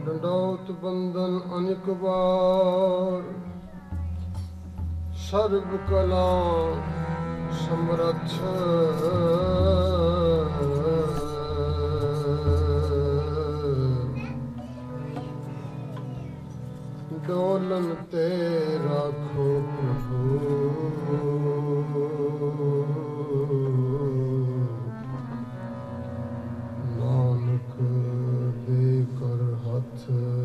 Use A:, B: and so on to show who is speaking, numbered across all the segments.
A: ਡੰਡੌਤ ਬੰਦਨ ਅਨੇਕ ਵਾਰ, ਸਰਬ ਕਲਾ ਸਮਰੱਥ ਡੋਲਨ ਤੇ ਰਾਖੋ ਪ੍ਰਭੂ, ਨਾਨਕ ਦੇ ਕਰ ਹੱਥ।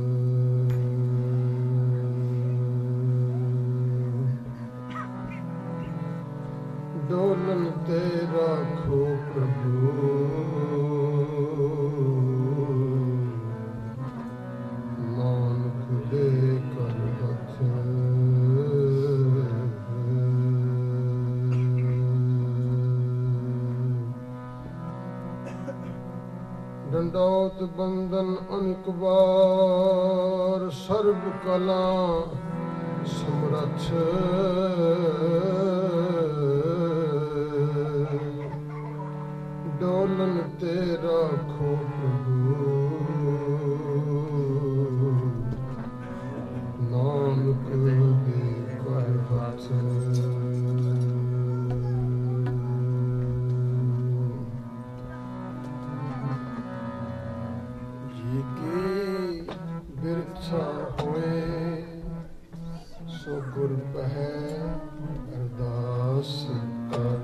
A: ਡੋਲਨ ਤੇ ਰਾਖੋ ਪ੍ਰਭੂ, ਨਾਨਕ ਦੇ ਕਰ ਹੱਥ। ਡੰਡੌਤ ਬੰਦਨ ਅਨੇਕ ਵਾਰ, ਸਰਬ ਕਲਾ ਸਮਰੱਥ ਡੋਲਨ ਤੇ ਰਾਖੋ ਪ੍ਰਭੂ, ਨਾਨਕ ਦੇ ਕਰ ਹੱਥ। ਜੀ ਕੀ ਬਿਰਥਾ ਹੋਏ, ਸੋ ਗੁਰ ਪਹਿ ਅਰਦਾਸ ਕਰ।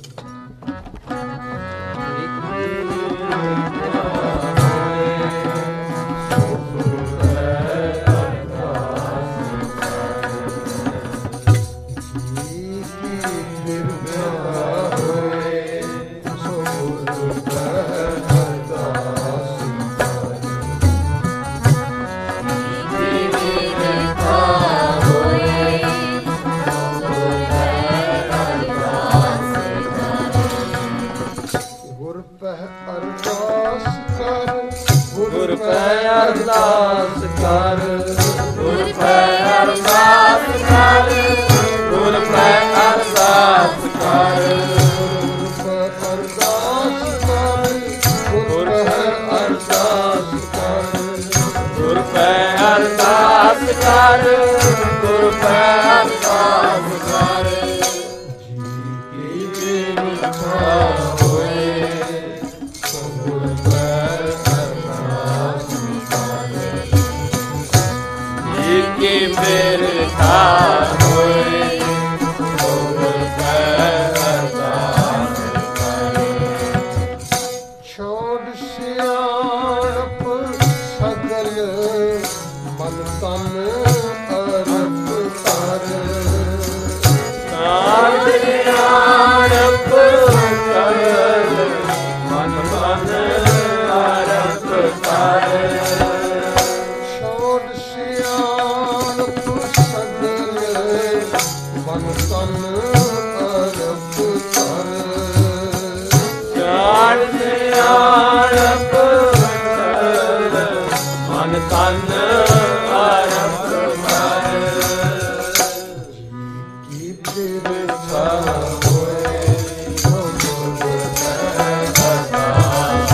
B: ਅਰਦਾਸ ਕਰ, ਗੁਰ ਪੈ ਅਰਦਾਸ ਕਰ, ਗੁਰ ਪੈ ਅਰਦਾਸ ਕਰ, ਗੁਰ ਪੈ ਅਰਦਾਸ ਕਰ, ਗੁਰ ਪੈ ਅਰਦਾਸ ਕਰ, ਗੁਰ ਪੈ ਅਰਦਾਸ ਕਰ। ਜੀ ਕੀ ਬਿਰਥਾ ਹੋਏ, ਸੋ ਗੁਰ ਪੈ ਕੀ ਬਿਰਥਾ ਹੋਏ, ਸੋ ਗੁਰ ਪੈ ਅਰਦਾਸ ਕਰ।
A: ਛੋੜ ਸਿਆਣਪ ਸਗਲ ਮਨ ਤਨ ਅਰਪ ਕਰ,
B: ਛੋੜ ਸਿਆਣਪ ਸਗਲ ਮਨ ਤਨ ਅਰਪ ਕਰ।
A: ਮਨ ਤਨ ਅਰਪ ਕਰ,
B: ਛੋੜ ਸਿਆਣਪ ਸਗਲ ਮਨ ਤਨ ਅਰਪ ਕਰ।
A: ਜੀ ਕੀ ਬਿਰਥਾ ਹੋਏ, ਸੋ ਗੁਰ ਪੈ ਅਰਦਾਸ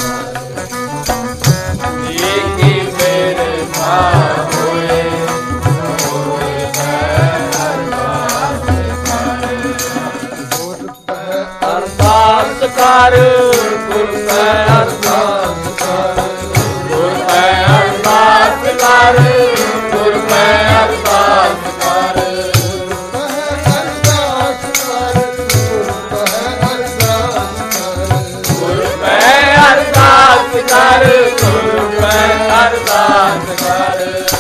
A: ਕਰ।
B: ਜੀ ਕੀ ਬਿਰਥਾ ਹੋਏ, ਅਰਦਾਸ ਕਰ, ਗੁਰ ਪੈ ਅਰਦਾਸ ਕਰ, ਗੁਰ ਪੈ ਅਰਦਾਸ ਕਰ, ਗੁਰ ਪੈ ਅਰਦਾਸ ਕਰ, ਗੁਰ ਪੈ ਅਰਦਾਸ ਕਰ, ਗੁਰ ਪੈ ਅਰਦਾਸ ਕਰ।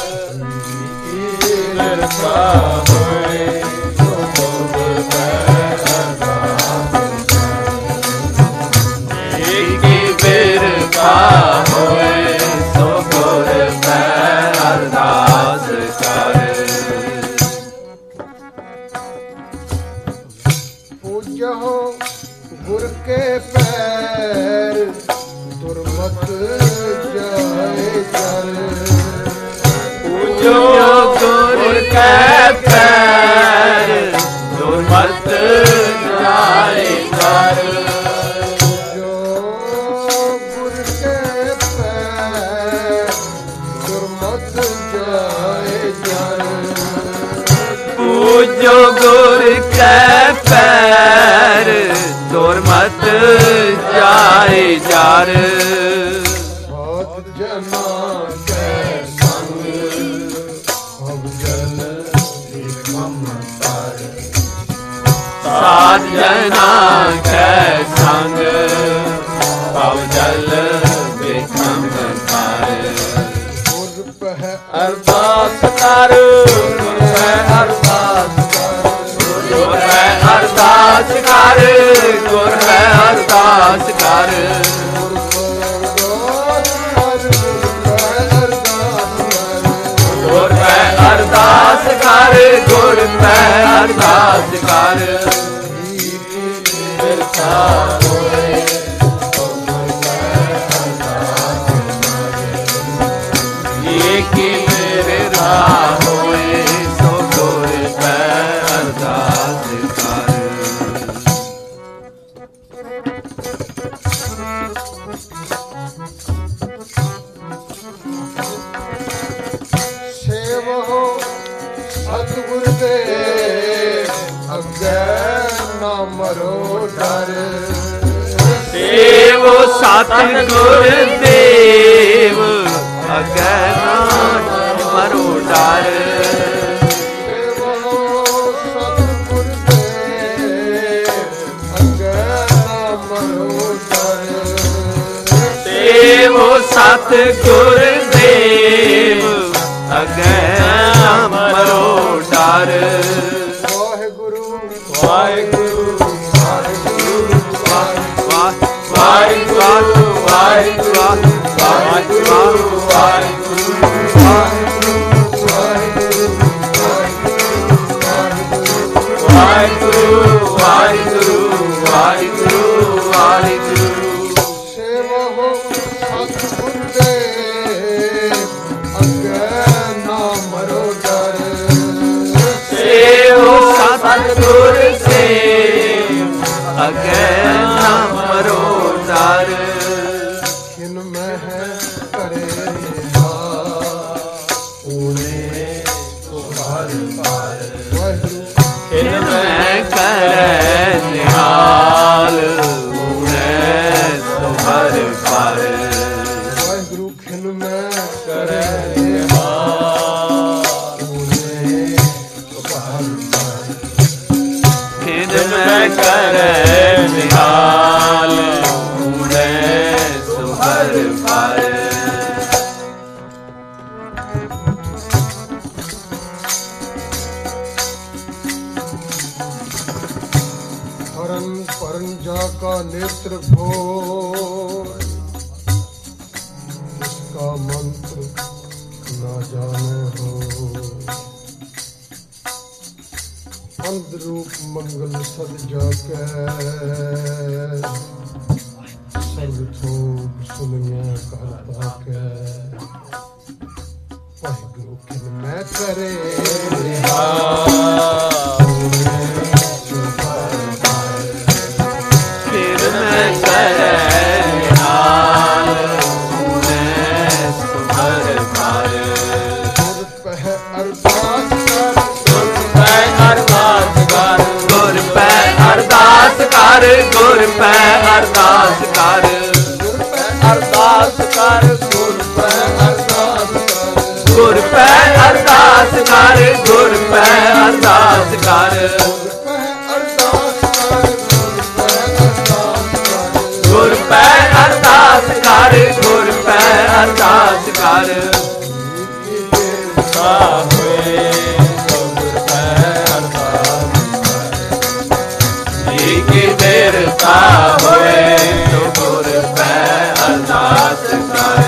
B: ਬਿਰਥਾ ਹੋਏ, ਸੋ ਗੁਰ ਪੈ ਹੋਏ, ਸੋ ਗੁਰ ਪੈ ਅਰਦਾਸ ਕਰ।
A: ਪੂਜੋ ਗੁਰ ਕੇ ਪੈਰ, ਦੁਰਮਤ ਜਾਏ ਜਲ।
B: ਪੂਜੋ ਗੁਰ ਕੇ ਪੈਰ, ਦੁਰਮਤ ਜਾਏ ਜਲ।
A: ਜੋ ਗੁਰ ਕੇ ਪੈਰ, ਦੁਰਮਤ ਜਾਏ ਜਰ
B: ਪੂਜੋ ਗੁਰ ਕੈ ਪੈਰ ਦੁਰਮਤ ਜਾਏ ਜਰ
A: ਸਾਧ ਜਨਾਂ ਕੈ ਸੰਗ ਅਬ ਜਲ ਮਮਤਾਰ
B: ਸਾਧ ਜਨਾਂ ਕੈ ਸੰਗ ਪਵ ਜਲ ਬਿਖਮ ਪਾਏ
A: ਗੁਰ ਪਹਿ
B: ਅਰਦਾਸ ਕਰ ਗੁਰ ਹੈ ਅਰਦਾਸ ਕਰ ਗੁਰ ਹੈ ਅਰਦਾਸ ਕਰ ਗੁਰ ਹੈ ਅਰਦਾਸ ਕਰ ਗੁਰ ਹੈ ਅਰਦਾਸ ਕਰ ਗੁਰ ਹੈ ਅਰਦਾਸ ਕਰ ਬਿਰਥਾ ਹੋਏ ਕੀ ਮੇਰੇ ਰਾਹ ਹੋਏ ਸੋ ਗੁਰ ਪੈ ਅਰਦਾਸ ਕਰ
A: ਸੇਵੋ ਸਤਿਗੁਰ ਦੇ ਅੱਗੇ ਨਾ ਮਰੋ ਡਰ
B: ਸੇਵੋ ਸਤਿਗੁਰ ਦੇਵ ਅੱਗੇ ਨਾ ਮਰੋ ਡਰ
A: ਸੇਵੋ ਸਤਿਗੁਰ ਦੇ ਅੱਗੇ ਨਾ ਮਰੋ ਡਰ
B: ਸੇਵੋ ਸਤਿਗੁਰ ਦੇਵ ਅੱਗੇ ਨਾ ਮਰੋ ਡਰ
A: ਵਾਹਿਗੁਰੂ
B: ਵਾਹਿਗੁਰੂ
A: ਵਾਹਿਗੁਰੂ
B: ਵਾਹਿਗੁਰੂ ਵਾਹਿਗੁਰੂ ਵਾਹਿਗੁਰੂ ਵਾਹਿਗੁਰੂ ਵਾਹਿਗੁਰੂ ਵਾਹਿਗੁਰੂ ਵਾਹਿਗੁਰੂ
A: ਸੇਵੋ ਸਤਿਗੁਰ ਦੇ ਅੱਗੇ ਨਾ ਮਰੋ ਡਰ
B: ਸੇਵੋ ਸਤਿਗੁਰ ਸੇਵ ਅੱਗੇ ਨਾ ਮਰੋ ਡਰ
A: ਖਿਨ ਮਹਿ ਕਰੇ ਹਾ ਓਨੇ ਸੁਭਾਰ ਪਾਰ ਵਾਹਿਗੁਰੂ
B: ਖਿਨ ਮੈਂ ਕਰੈ ਨਿਹਾਲ ਊਣੇ ਸੁਭਰ ਪਰ
A: ਵਾਹਿਗੁਰੂ ਖਿਨ ਮੈਂ ਕਰੇ ਹਾ ਓਨੇ ਸੁਭਾਰ ਪਾਰ
B: ਖਿਨ ਮੈਂ ਕਰੈ ਨਿਹਾਲ ਊਣੇ ਸੁਭਰ ਪਰ
A: हरन परन जा का नेत्र भोर इसका मंत्र न जाने हो अंध रूप मंगल सद जाके सब थोक सुनिया कर पाके वाहिगुरु किन मैं करे
B: ਫਿਰ ਮੈਂ ਕਰੈ ਨਿਹਾਲ ਊਣੇ ਸੁਭਰ ਪਰ
A: ਗੁਰ ਪਹਿ ਅਰਦਾਸ ਕਰ
B: ਗੁਰ ਪੈ ਅਰਦਾਸ ਕਰ ਗੁਰ ਪੈ ਅਰਦਾਸ ਕਰ ਗੁਰ ਪੈ ਅਰਦਾਸ ਕਰ
A: ਗੁਰ ਪਹਿ
B: ਅਰਦਾਸ ਕਰ
A: ਗੁਰ ਪਹਿ ਅਰਦਾਸ ਕਰ
B: ਗੁਰ ਪੈ ਅਰਦਾਸ ਕਰ ਗੁਰ ਪੈ ਅਰਦਾਸ ਕਰ ਗੁਰ ਪੈ ਅਰਦਾਸ ਕਰ ਗੁਰ ਪੈ ਅਰਦਾਸ ਕਰ ਹੋਏ ਗੁਰ ਪੈ ਅਰਦਾਸ ਕੀ ਦੇਰ ਤਾ ਹੋਏ ਗੁਰ ਪੈ ਅਰਦਾਸ ਕਰ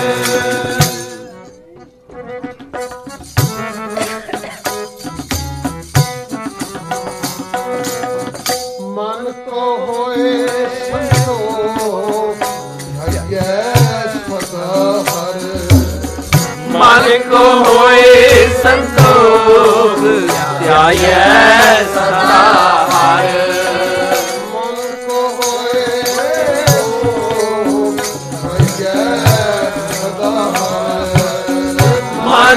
A: ਮਨ ਕੋ ਹੋਏ ਸੰਤੋਖ ਧਿਆਇਐ ਸਦਾ ਹਰ
B: ਮਨ ਕੋ ਹੋਏ ਸੰਤੋਖ ਧਿਆਇਐ ਸਦਾ ਹਰ
A: ਮਨ ਕੋ ਹੋਏ ਧਿਆਇਐ ਸਦਾ ਹਰ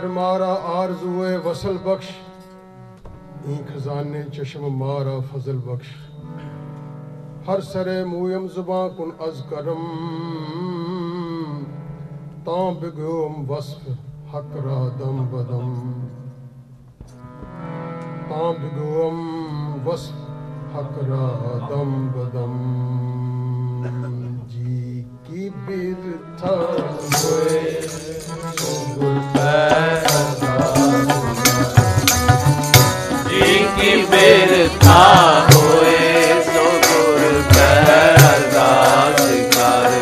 A: खातिर मारा आरज़ुए वसल बख्श, ई खजाने चश्म मारा फजल बख्श। हर सरे मूयम जुबां कुन अज करम, तां बिगोम वस्फ हकरा दम बदम। तां बिगोम वस्फ हकरा दम बदम। जी की बिरथा होए सो गुर
B: जी की बिरथा होए सो गुर पै अरदास कर।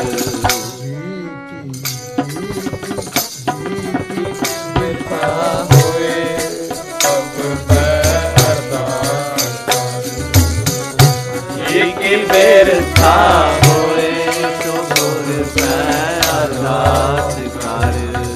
B: बिरथा होए सो गुर पै अरदास कर। जी की बिरथा होए सो गुर पै अरदास कर।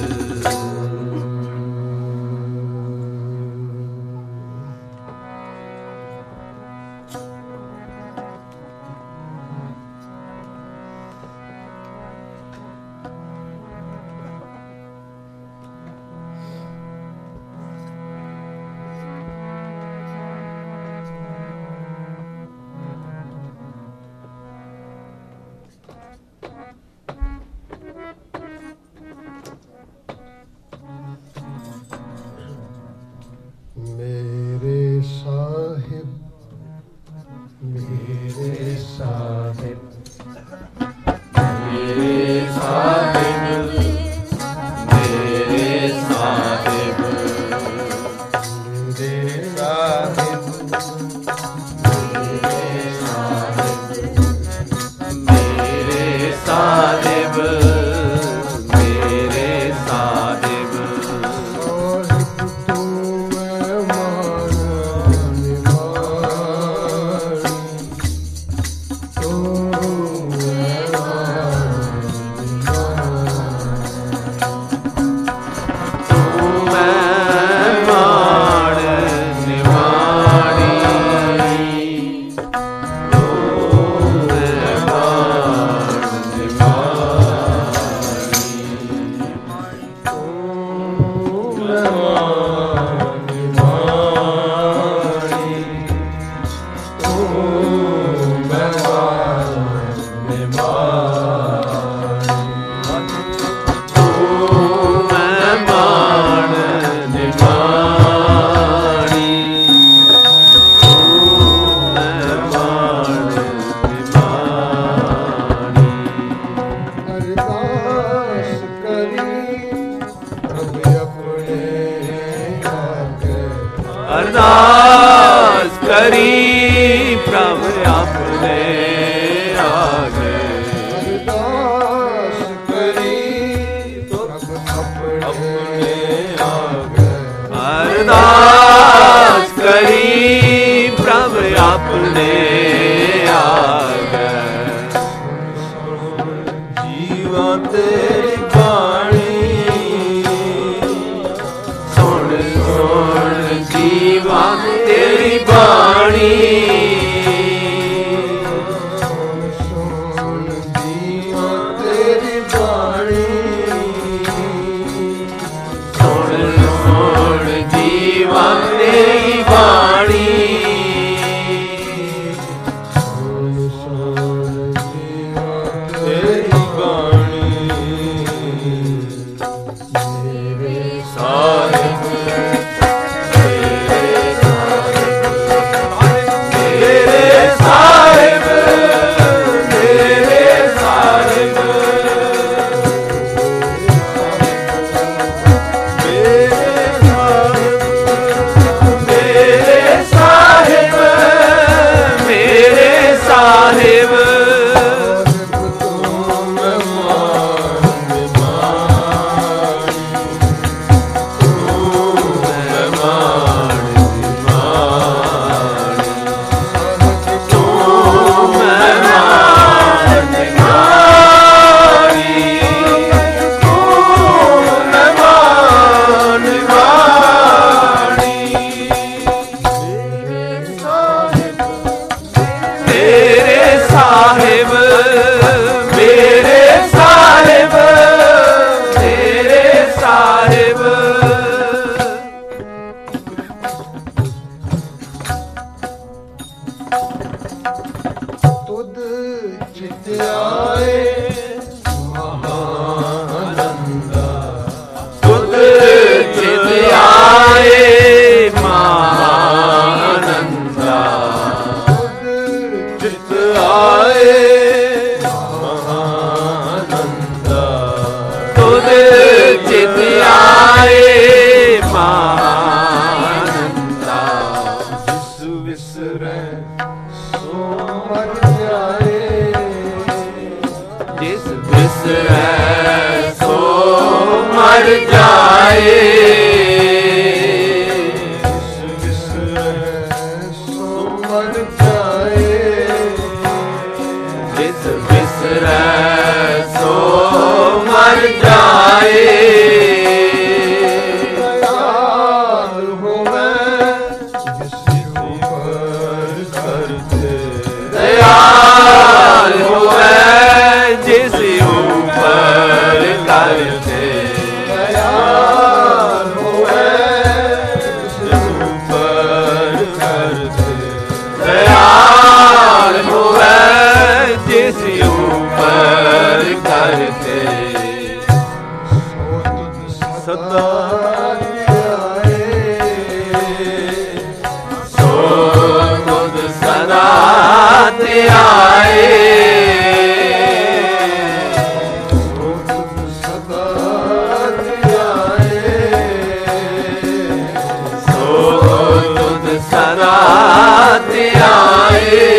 A: मेरे साहिब, मेरे साहिब,
B: मेरे साहिब, मेरे साहिब, मेरे साहिब, मेरे साहिब, मेरे साहिब, अरदास करी प्रभ अपने आगे।
A: अरदास करी प्रभ अपने आगे।
B: अरदास करी प्रभ अपने आगे। जीवा तेरी बाणी सुन सुन जीवा तेरी बाणी।
A: सुन जीवा तेरी बाणी।
B: सुन सुन जीवा तेरी बाणी। जाए जिस बिसरै सो मर जाए
A: दयाल होवे
B: दयाल होवे जिस ऊपर करते
A: दयाल होवे जिस ऊपर करते
B: दयाल होवे जिस ऊपर करते
A: सदा
B: सो खुद सदा आए
A: सदा
B: सो खुद सदा आए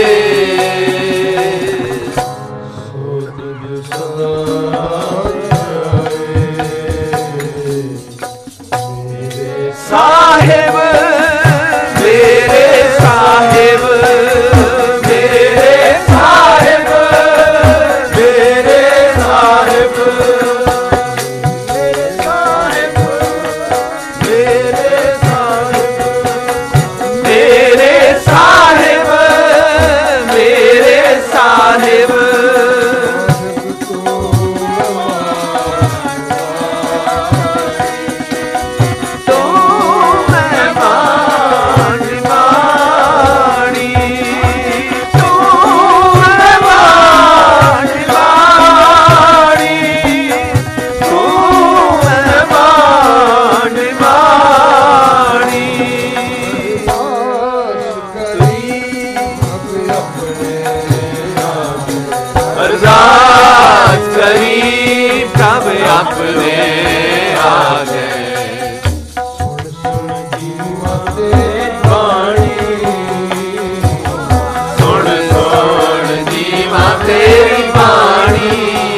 B: साहिब मेरे साहिब मेरे साहिब मेरे साहिब मेरे साहिब मेरे साहिब मेरे साहिब मेरे साहिब अरदास करी प्रभ अपने आ गए सुन सुन जीवा तेरी बाणी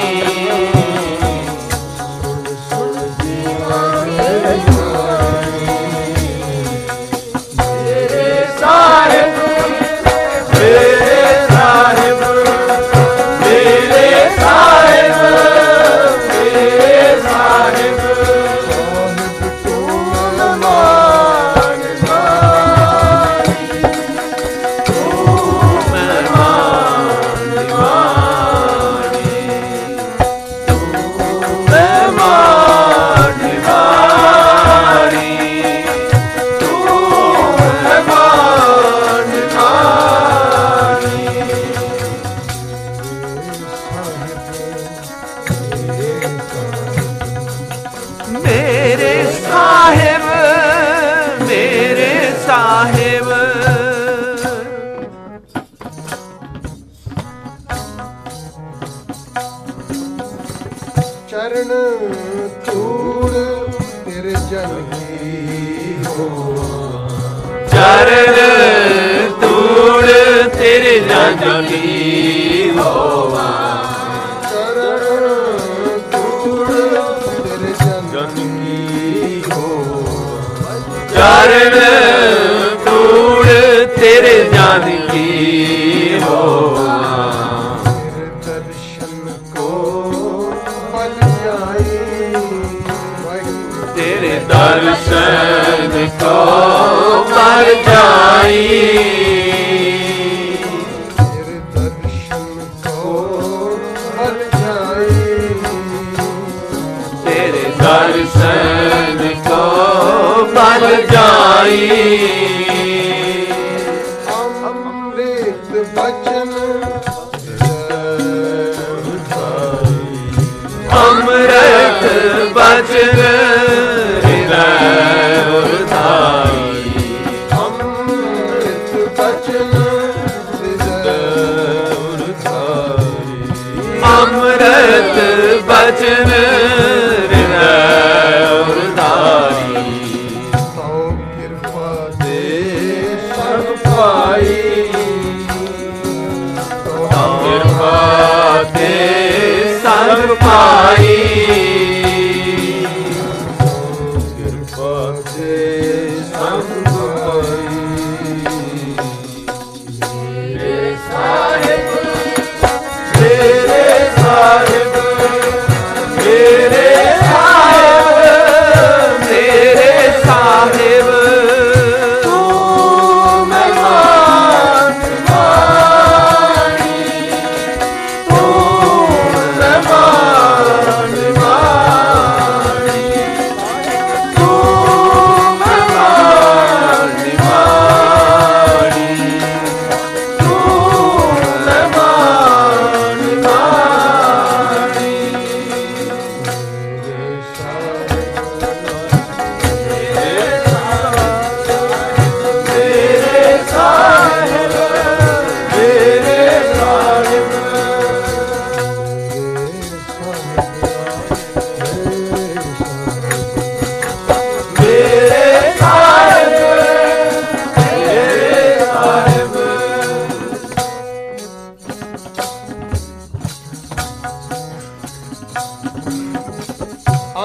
B: मेरे साहिब मेरे साहिब मेरे साहिब मेरे साहिब मेरे साहिब मेरे साहिब
A: चरण धूड़ तेरे जन की हो
B: चरण धूड़ तेरे जन की होवा
A: चरण धूड़ तेरे जन की हो
B: चरण धूड़ तेरे जन की होवा
A: तेरे दर्शन को पल जाए
B: तेरे दर्शन को पर जाई
A: तेरे दर्शन को पल जाए
B: तेरे दर्शन को पर जाई
A: अमृत बचन
B: अमृत बचन हृदय उधाई
A: अमृत बचन
B: अमृत बचन हृदय उधारी
A: तो कृपा दे सब पाई तो
B: कृपा दे सब पाई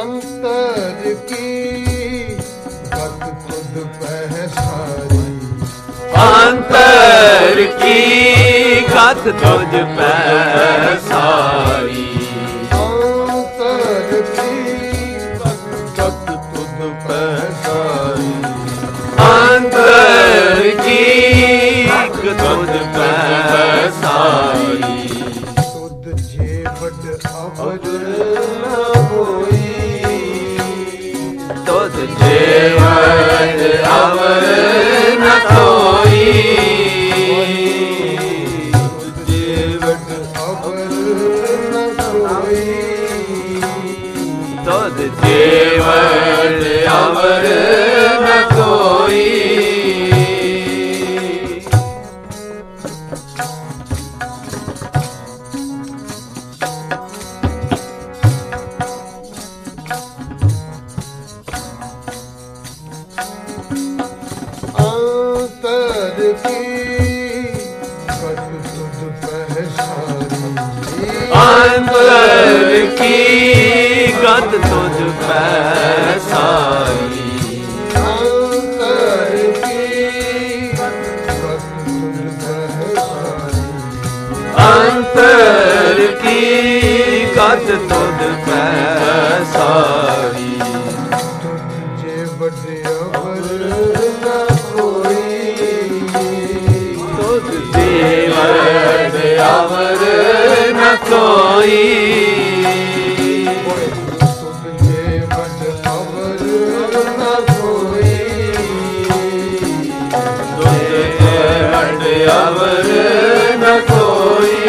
A: अंतर की गत खुद पहसारी
B: अंतर की गत तुझ पे सारी
A: अंतर की गत तुझ पहसारी
B: अंतर की तुझ पे सारी
A: तुझ जे बड़ अवर न होई
B: तुझ जे बड़ अवर न कोई तुझ जेवल अवर न कोई
A: अंतर की गत तुझ पहसारी
B: अंतर की गत तुझ पे सारी
A: अंतर की गत तुझ पहसारी
B: अंतर की गत तुझ पे सारी
A: तुझे बड़े अवर न कोई
B: तुझ जेवल अवर न कोई
A: तुझे बड़े अवर न कोई
B: तुझे बड़ अवर न कोई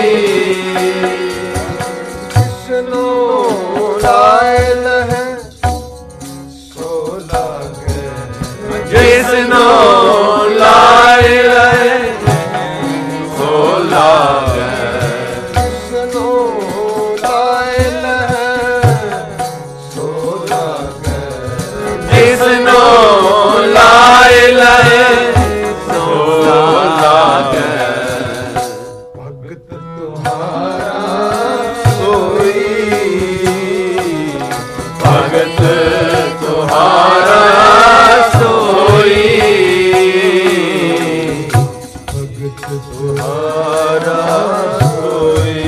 A: किसनो लायल है सो लागे
B: जिसनो लाए रहे सो लागे
A: किसनो लायल है सो लागे
B: जिसनो लाए रहे सो लागे
A: भगत तुम्हारा सोई
B: भगत तुम्हारा सोई
A: भगत तुम्हारा
B: सोई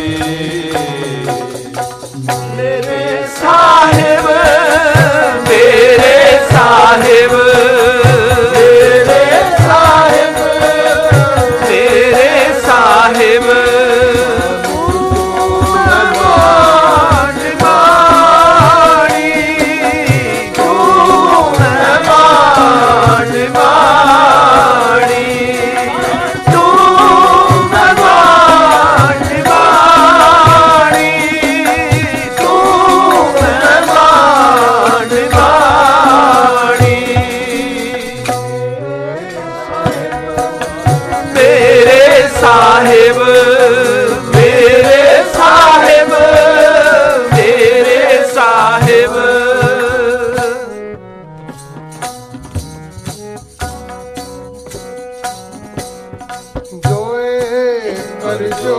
B: मेरे साहिब मेरे साहिब मेरे साहिब मेरे साहिब मान मानी तू मान मानी तू मान मानी तू मान मानी मेरे साहिब मेरे साहिब मेरे साहिब
A: जोए कर जो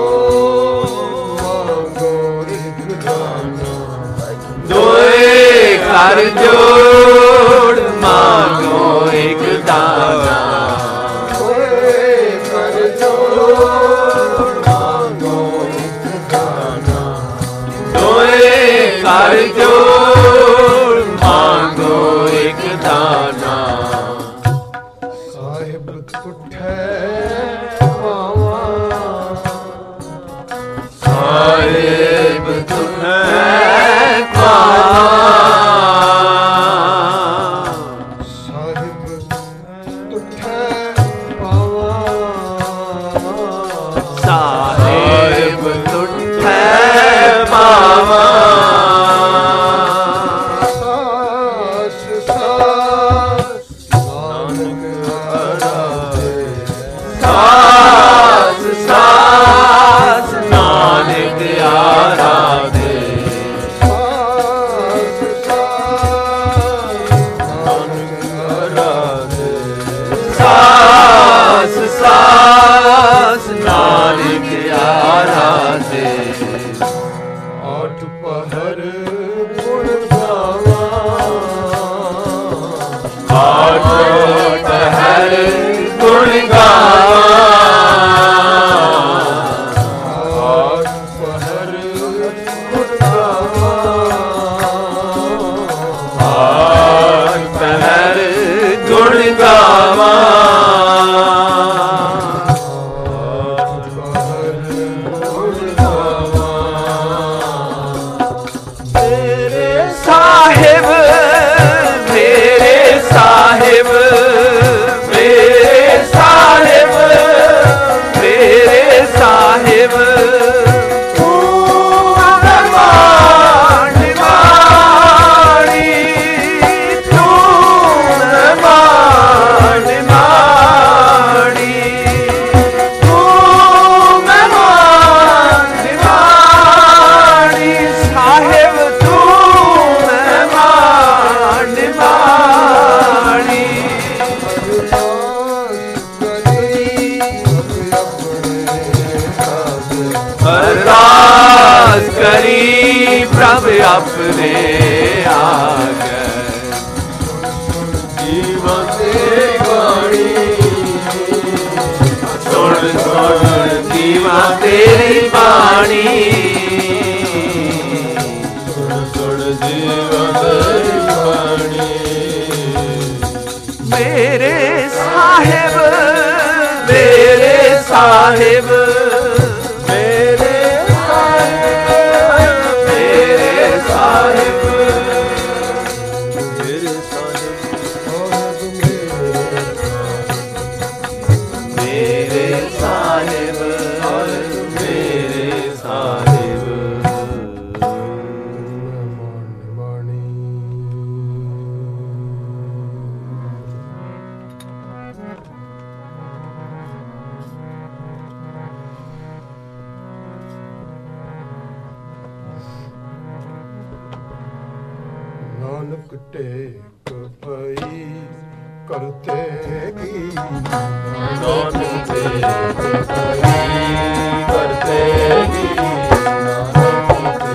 A: मांगो एक दाना
B: दोए कर जोड़ मांगो एक दाना
A: जोए कर जो मांगो एक दाना
B: दोए कर जोड़ मांगो एक दाना
A: साहिब उठे पावा
B: साहिब तुम्हें पावा ਸਾਹਿਬ ਮੇਰੇ ਸਾਹਿਬ ਮੇਰੇ ਸਾਹਿਬ ਮੇਰੇ ਸਾਹਿਬ ਕਰੀ ਪ੍ਰਭ ਆਪਣੇ ਆਗੇ ਜੀਵਨ ਦੀ ਬਾਣੀ ਸੁਣ ਸੁਣ ਜੀਵਨ ਤੇਰੀ ਬਾਣੀ ਸੁਣ ਸੁਣ ਜੀਵਨ ਤੇਰੀ ਬਾਣੀ ਮੇਰੇ ਸਾਹਿਬ ਮੇਰੇ ਸਾਹਿਬ
A: ਨਾਨਕ ਟੇਕ ਪਈ ਕਰਤੇ ਕੀ ਨਾਨਕ ਟੇਕ ਪਈ ਕਰਤੇ ਕੀ ਨਾਨਕ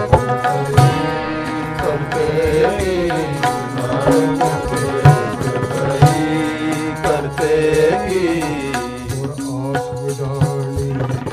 A: ਟੇਕ ਕਰਤੇ ਕੀ ਨਾਨਕ ਟੇਕ ਪਈ ਕਰਤੇ ਕੀ ਔਰ ਆਸ ਵਿਡਾਣੀ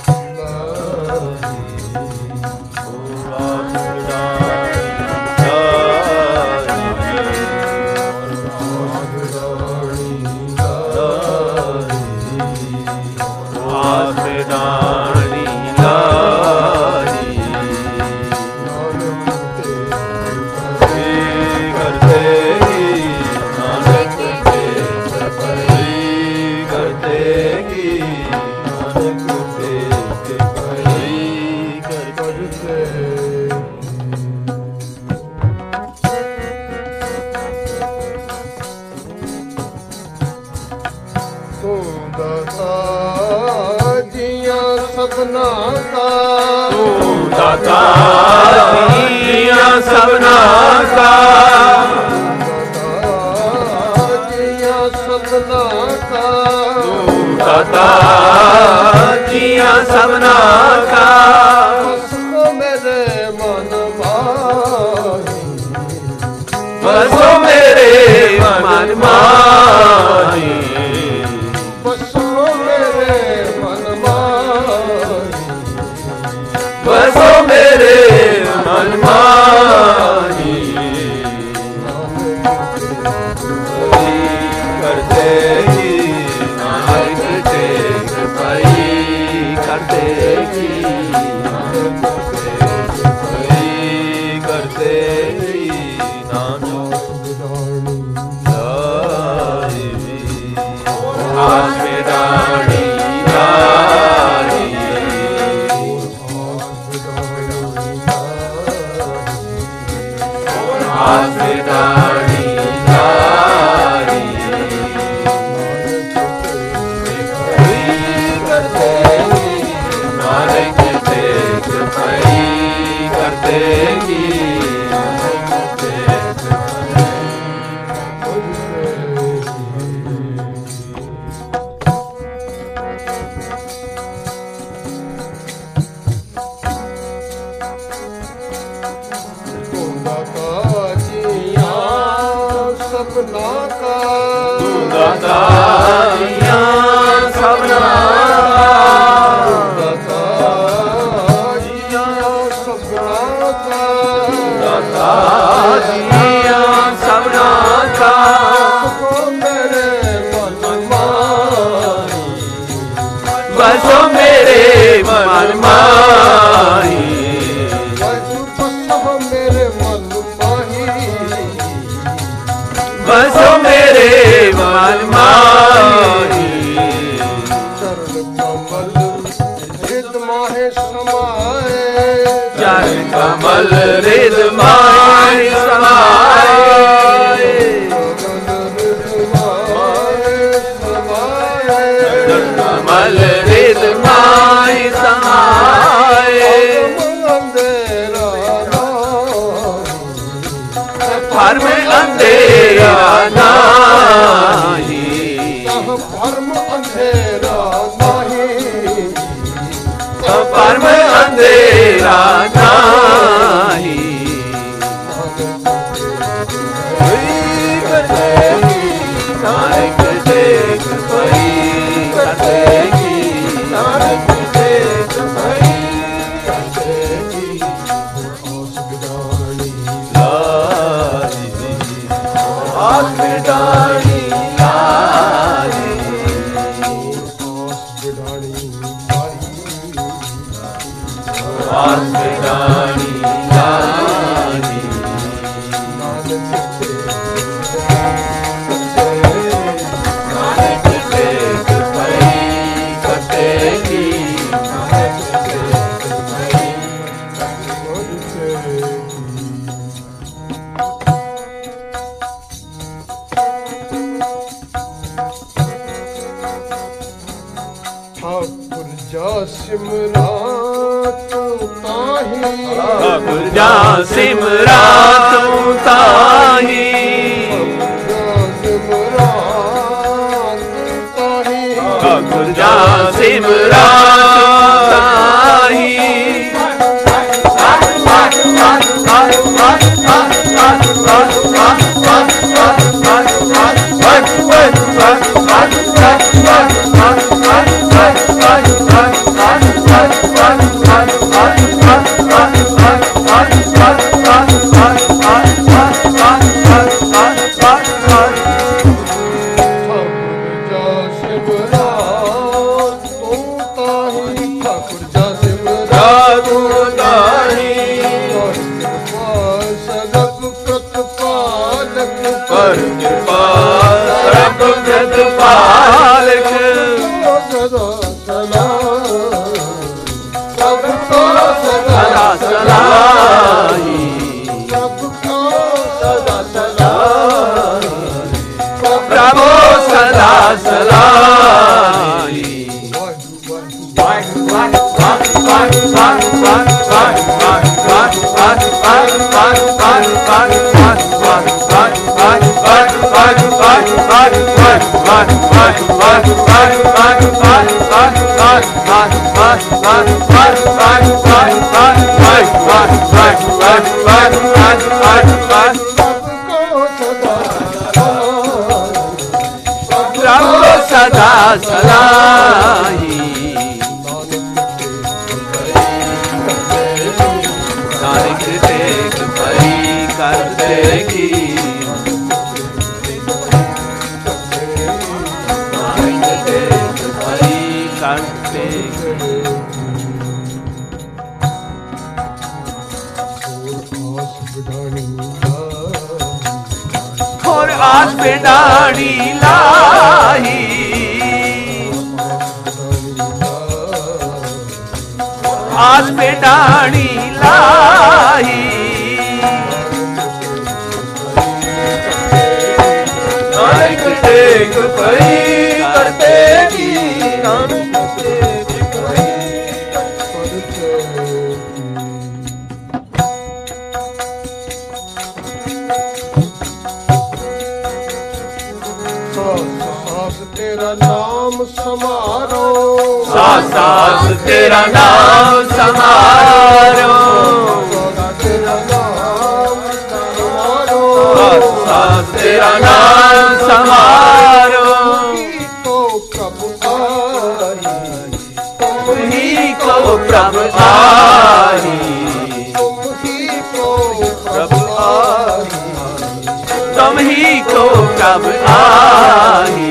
A: ਸਭਨਾ ਕਾ ਤੂੰ ਦਾਤਾ ਜੀਆਂ ਸਭਨਾ ਕਾ ਜੀਆਂ ਸਭਨਾ ਕਾ ਤੂੰ ਦਾਤਾ ਜੀਆਂ ਸਭਨਾ ਕਾ ਬਸੋ ਮੇਰੇ ਮਨ ਮਾਹੀ ਬਸੋ ਮੇਰੇ ਮਨ ਮਾਹੀ ਬਸੋ ਮੇਰੇ ਮਨ ਮਾਹੀ ਕਰਦੇ ਕੀ ਨਾਨਕ ਟੇਕ ਪਈ ਕਰਦੇ ਕੀ ਨਾਨਕ ਟੇਕ ਪਈ ਕਰਦੇ ਕੀ ਨਾਨਕ ਆਸ ਵਿਡਾਣੀ ਸਭਨਾ ਕਾ ਤੂੰ ਦਾਤਾ ਜੀਆਂ ਸਭਨਾ ਦਾਤਾ ਜੀਆਂ ਸਭਨਾ ਕਾ ਦਾਤਾ ਜੀਆਂ ਸਭਨਾ ਕਾ ਬਸੋ ਮੇਰੇ ਮਨ ਮਾਹੀ ਬਸੋ ਮੇਰੇ ਮਨ ਮਾਹੀ ਬਸੋ ਮੇਰੇ ਮਨ ਮਾਹੀ
B: तेरे मन माही
A: चरण कमल हृद माहे समाए
B: चरण कमल हृद माहे समाए कमल हृद माहे समाए भरम अंधेरा नाही
A: भरम अंधेरा नाही
B: भरम अंधेरा नाही नानक देख पई कतेगी नानक देख पई कतेगी आस बिडानी लाई आस बिडानी लाई नानक देख पई कतेगी
A: ठाकुर जा सिमरात ताही
B: ठाकुर जा सिमरात ताही ठाकुर जा सिमरात ताही सदा सदाई नानक देख पई कर देगी नानक देख पई कर देगी और आस बिडानी लाई आस बिडानी लाई नानक देख पई करते की नानक देख पई
A: सास तेरा नाम समारो
B: सास तेरा नाम समारो
A: तेरा नाम समारो
B: सास तेरा नाम समारो
A: तो प्रभु आई
B: तुम ही को प्रभु आई
A: तुम ही को
B: प्रभु आई तुम ही को प्रभु आई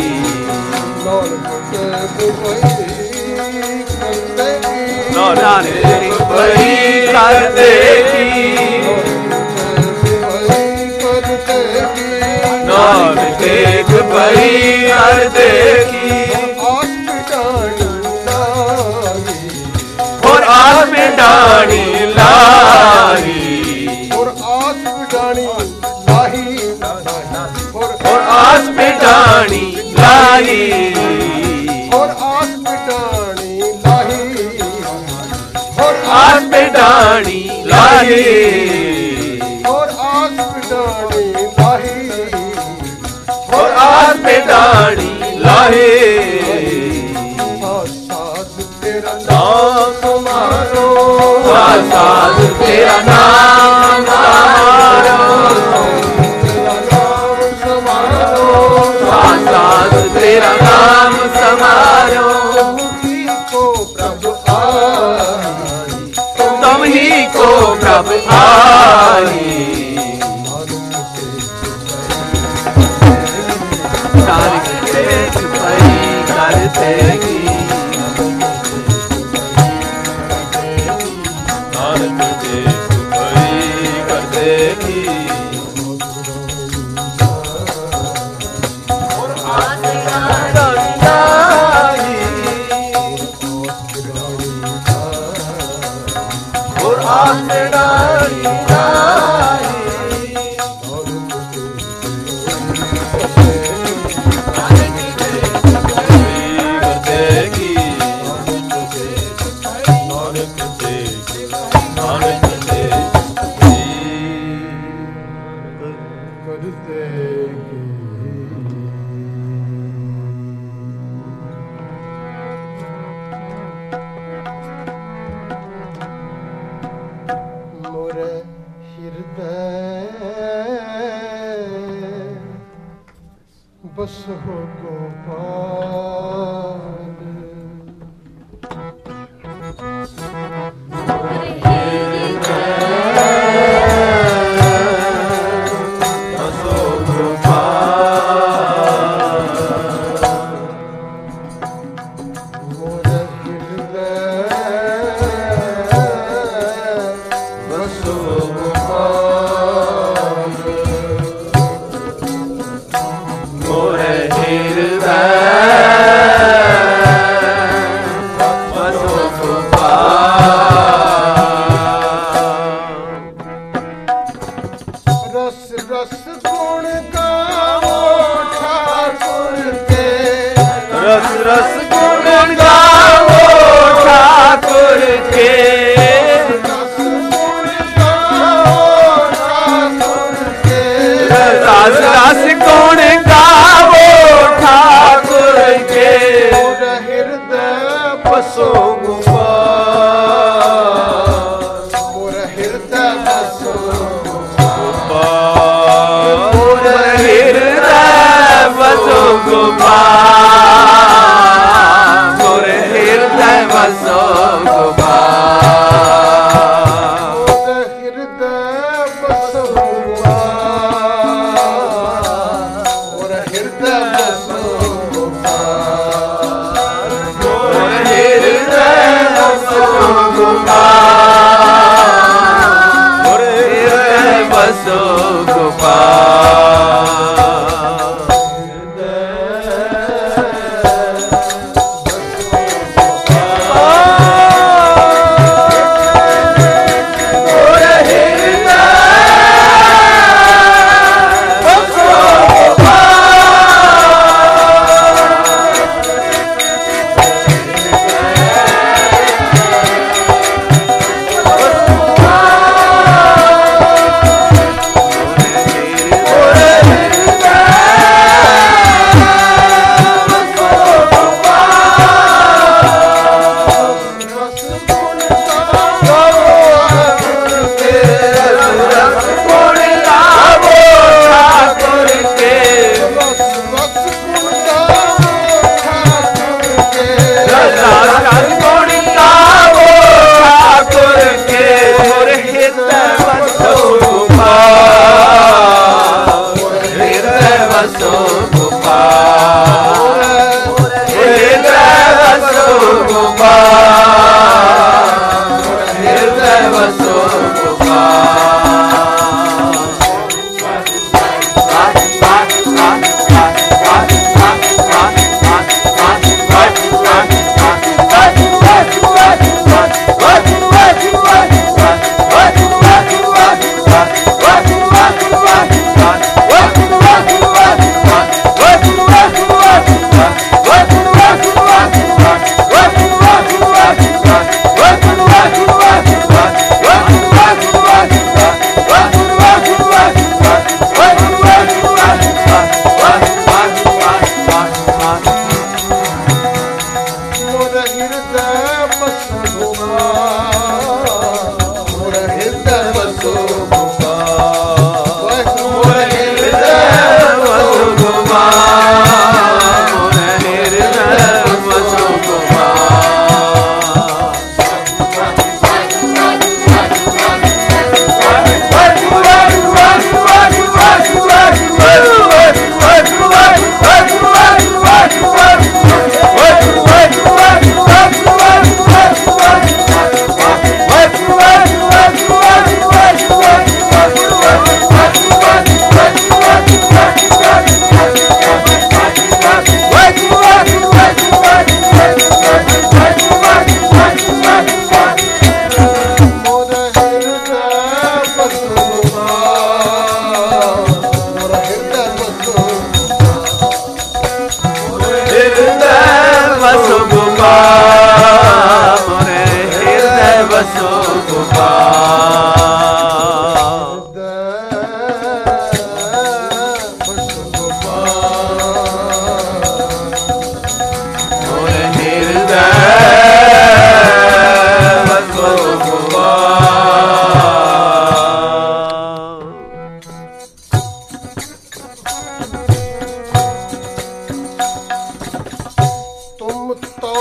B: नानक पई कर देगी नानक देख पई कर देखी
A: आस मिटानी लाई
B: और आस मिटानी लाई
A: और आस मिटानी लाही
B: और आस मिटानी लाई
A: और आस मिटानी लाही और
B: आस मिटानी लाई
A: और आस मिटानी लाही
B: और आस मिटानी लाई
A: साथ तेरा नाम तुम्हारो
B: साथ तेरा नाम हमारो साथ तेरा नाम समारो तुम ही को प्रभु आई नानक देख पई कर देखी नानक देख पई कर देखी और आस मिटानी लाई और आस मिटानी लाई
A: मोरे हृदय बस हो गोपाल मोरे हृदय बस हो गोपाल
B: मोरे हृदय बसो गोपाल
A: रस रस गुण गाओ ठाकुर के
B: रस रस गुण गाओ ठाकुर के
A: रस गुण गाओ ठाकुर के
B: रस रस गुण गाओ ठाकुर के
A: मोर हृदय
B: बसो गोपाल
A: मोर हृदय बसो
B: मोर हृदय बसो गोपाल मोर हृदय बसो गोपाल
A: मोर हृदय बसो मोर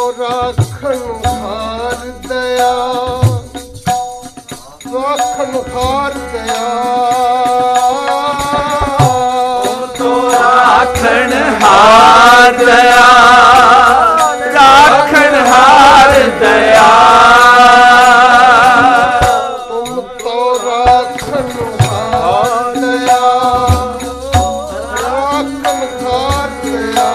A: राखन हार दया राखन हार दया
B: तो राखन हार दया राखन हार दया
A: तुम तो राखन हार दया राखन हार दया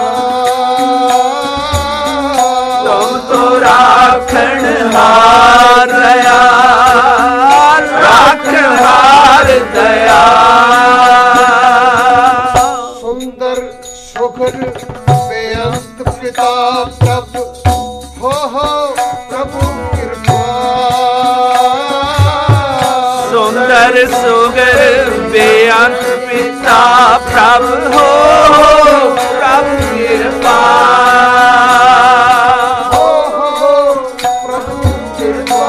B: तुम तो राखन हार दया राखन हार दया
A: सुंदर सुखर बेअंत पिता प्रभ हो प्रभु कृपा
B: सुंदर सुगर बेअंत पिता प्रभु हो प्रभु कृपा
A: प्रभु कृपा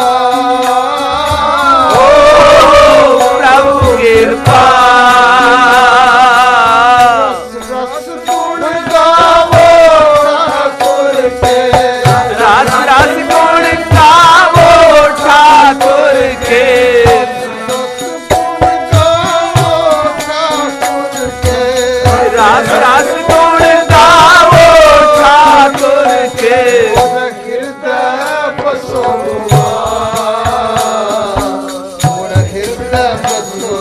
B: प्रभु कृपा
A: रस गुण गावो ठाकुर के
B: रस रस गुण गावो ठाकुर के रस रस गुण गावो ठाकुर के
A: हृदय बसो मोर हृदय बसो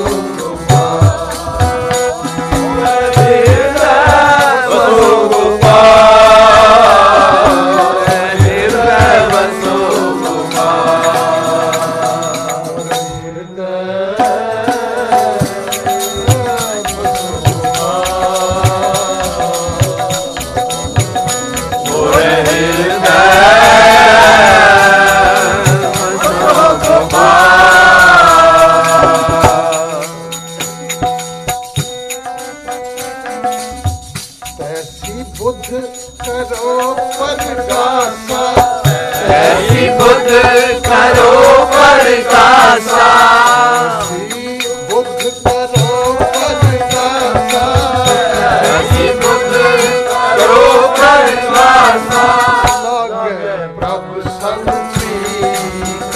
A: ऐसी बुद्ध करो परगासा
B: ऐसी बुद्ध करो परगासा
A: ऐसी बुद्ध करो परगासा
B: ऐसी बुद्ध करो परगासा
A: लागे प्रभु संग प्रीत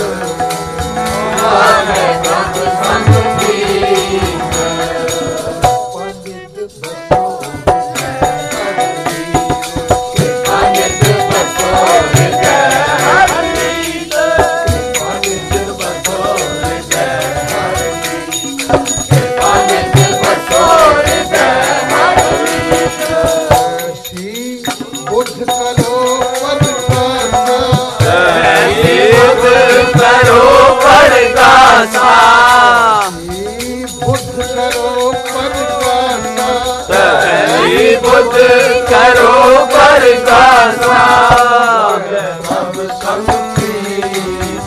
B: लागे प्रभु संग प्रीत
A: पंडित बसो
B: पंडित बसो हृदय
A: पंडित बसो
B: पंडित बसो हृदय
A: ऐसी बुद्ध करो परगासा
B: ऐसी बुद्ध करो परगासा
A: बुद्ध करो परगासा
B: ऐसी बुद्ध करो परगासा
A: प्रभु संग प्रीत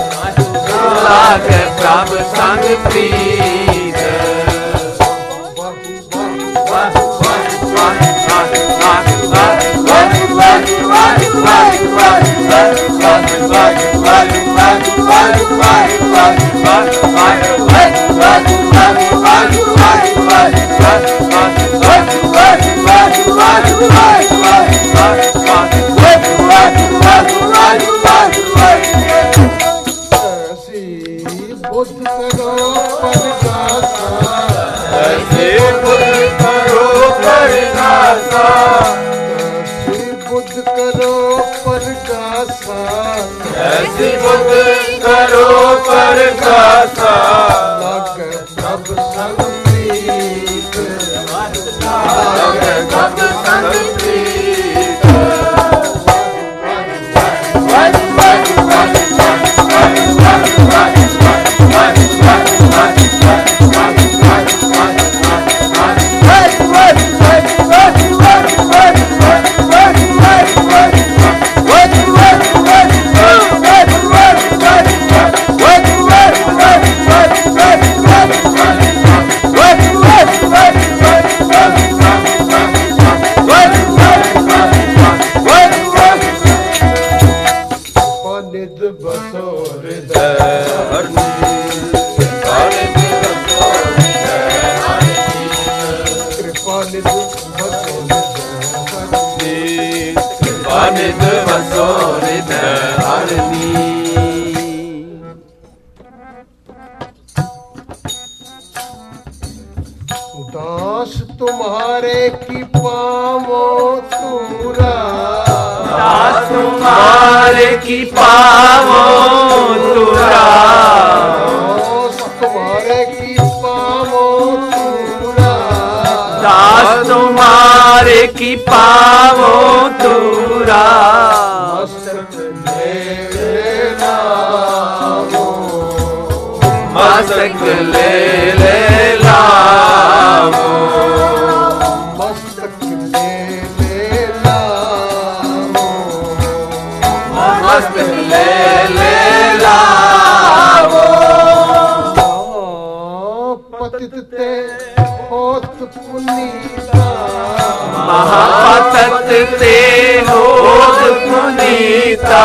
B: लागे प्रभु संग प्रीत
A: ऐसी बुद्ध करो परगासा
B: ऐसी बुद्ध करो परगासा
A: ऐसी बुद्ध करो परगासा
B: ऐसी बुद्ध करो परगासा
A: लागे प्रभु संग प्रीत
B: लागे प्रभु संग प्रीत
A: पंडित बसो हृदय कृपा निधि बसो हृदय
B: ਨਿਧ ਵਸੋ ਹਿਰਦੈ ਹਰਿ
A: दास तुम्हारे की पावो तूरा,
B: दास तुम्हारे की पावो तूरा,
A: दास तुम्हारे की पावो तूरा,
B: दास तुम्हारे की पावो तूरा, मस्तक ले ले लावो,
A: मस्तक ले ले लावो,
B: मस्तक ले ले लावो,
A: पतित ते होत पुनीता,
B: महापतित ते होत पुनीता,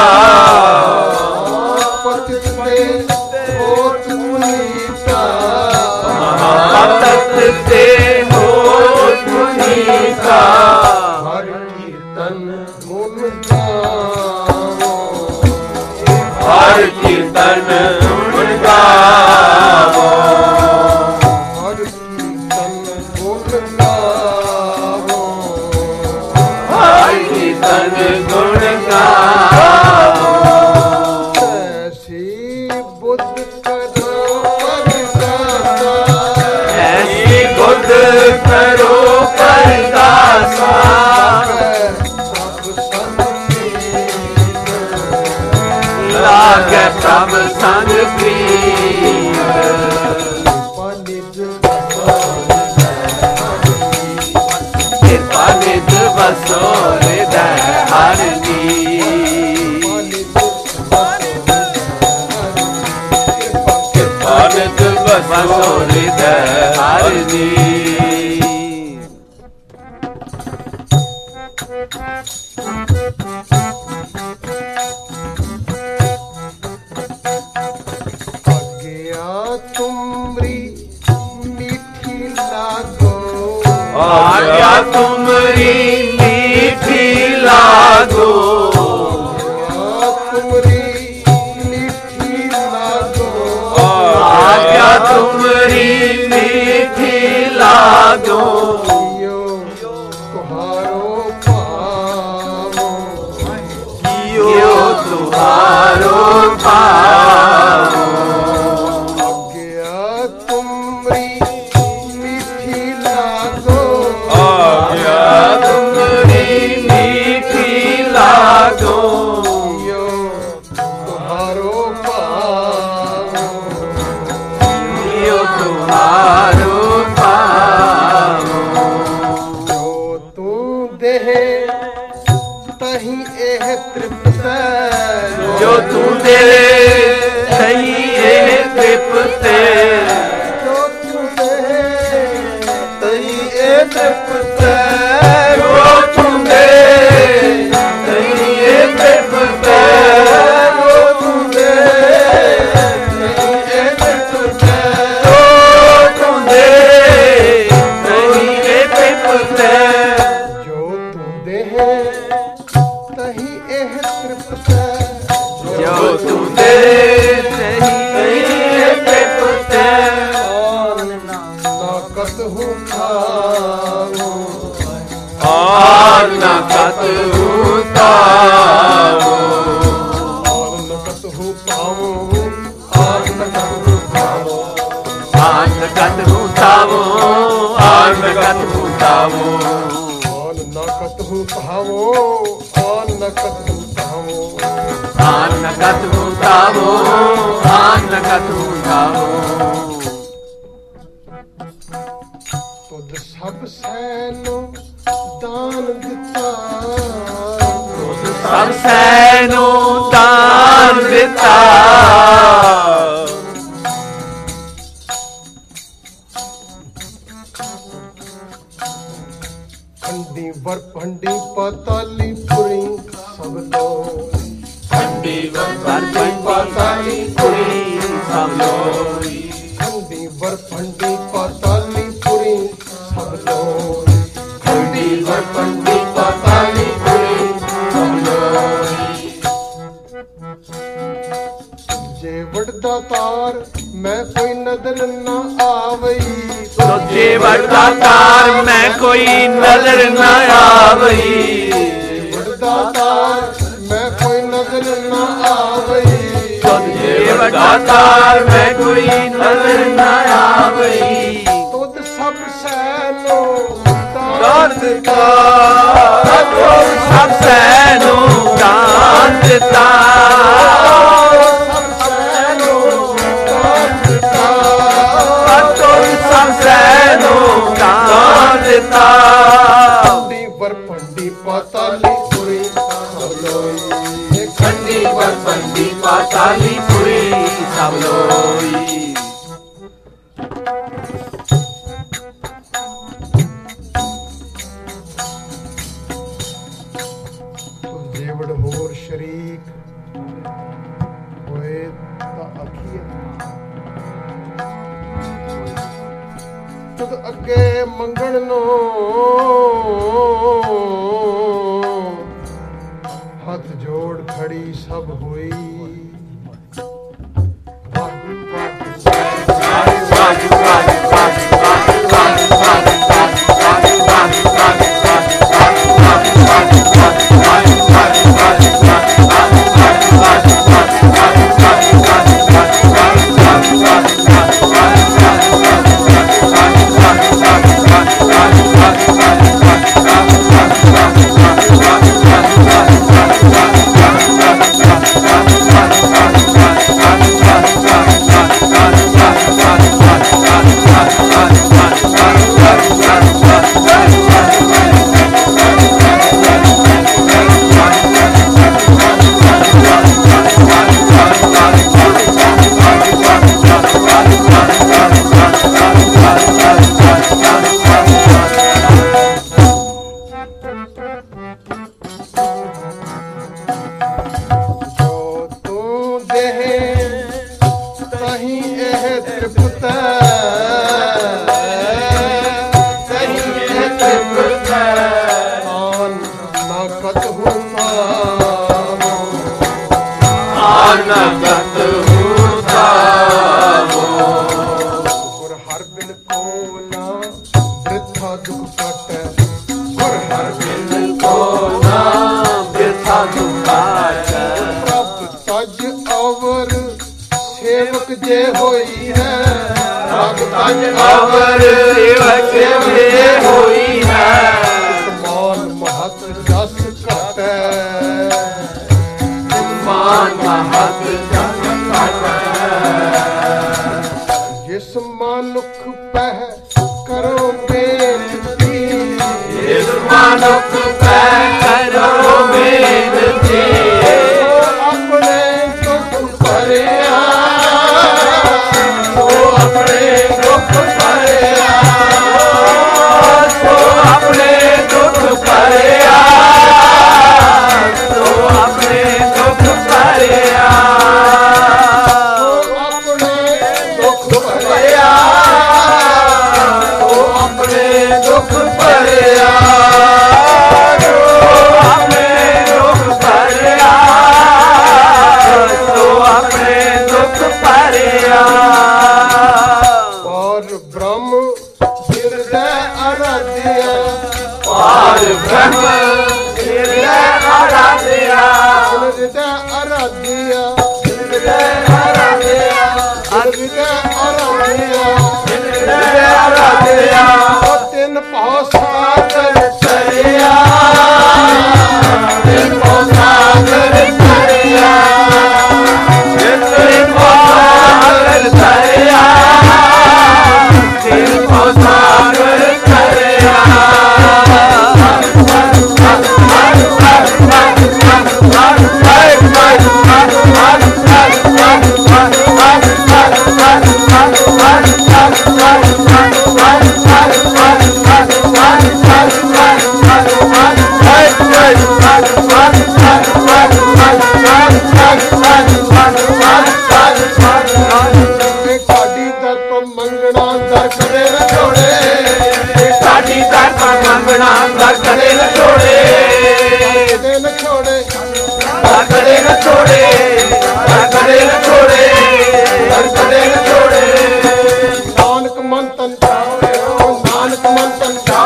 A: पतित ते होत पुनीता,
B: महापतित ते होत पुनीता,
A: हर कीर्तन गुण गावो,
B: हर कीर्तन गुण गावो,
A: हर कीर्तन गुण गावो,
B: हर कीर्तन गुण गावो,
A: ऐसी बुद्ध करो परदासा,
B: ऐसी बुद्ध करो परदासा,
A: सब संग
B: लागे प्रभ संग प्रीत,
A: पनित
B: कृपा निध वसो हृदय हरि, कृपा निध वसो हृदय हरि।
A: आज्ञा तुमरी मीठी लागो,
B: आज्ञा तुमरी मीठी लागो,
A: तुमरी मीठी लागो,
B: आज्ञा तुमरी मीठी लागो,
A: यो तुम्हारो पावो,
B: यो तुम्हारो पावो,
A: आज्ञा तुमरी मीठी लागो,
B: आज्ञा तुमरी मीठी लागो,
A: यो तुम्हारो पावो,
B: यो तुम्हारो पावो,
A: जो तू देह तही एह तृप्त,
B: जो तू दे सही तृप्त,
A: जो तू देह तही एह तृप्त,
B: जो तू दे सही तृप्त,
A: जो तू देह तही एह तृप्त,
B: जो तू दे सही तृप्त,
A: जो तू देह तही एह तृप्त,
B: जो तू दे सही तृप्त,
A: ना कतहु खाओ,
B: और न कतहु तावो,
A: और न कतहु पाओ, और न कतहु पाओ,
B: और न कतहु तावो, और न कतहु तावो,
A: और न कतहु पाओ, और न कतहु पाओ,
B: और न कतहु तावो, और न कतहु तावो,
A: तुझ सब सैनो दान दिता,
B: सब सैनो दान दिता,
A: खंडी वर भंडी पाताली पुरी सब लो,
B: खंडी वर पाताली पुरी सब लोई,
A: खंडी वर भंडी पाताली पुरी सब लो,
B: खंडी वर पाताली पुरी सब लोई, वरदातार मैं कोई नजर न आवई
A: वरदातार मैं कोई नजर न आवई
B: तुझे वरदातार मैं कोई नजर न आवई
A: तुझ सब सैनो
B: दान देता तुझ सब सैनो दान देता
A: पंडी पाताली पुरी
B: खंडी पर पंडी पाताली पुरी सब लोई
A: जेवड़ होर शरीक होए ता अखिया तद अगे मंगण नो हथ जोड़ खड़ी सब हुई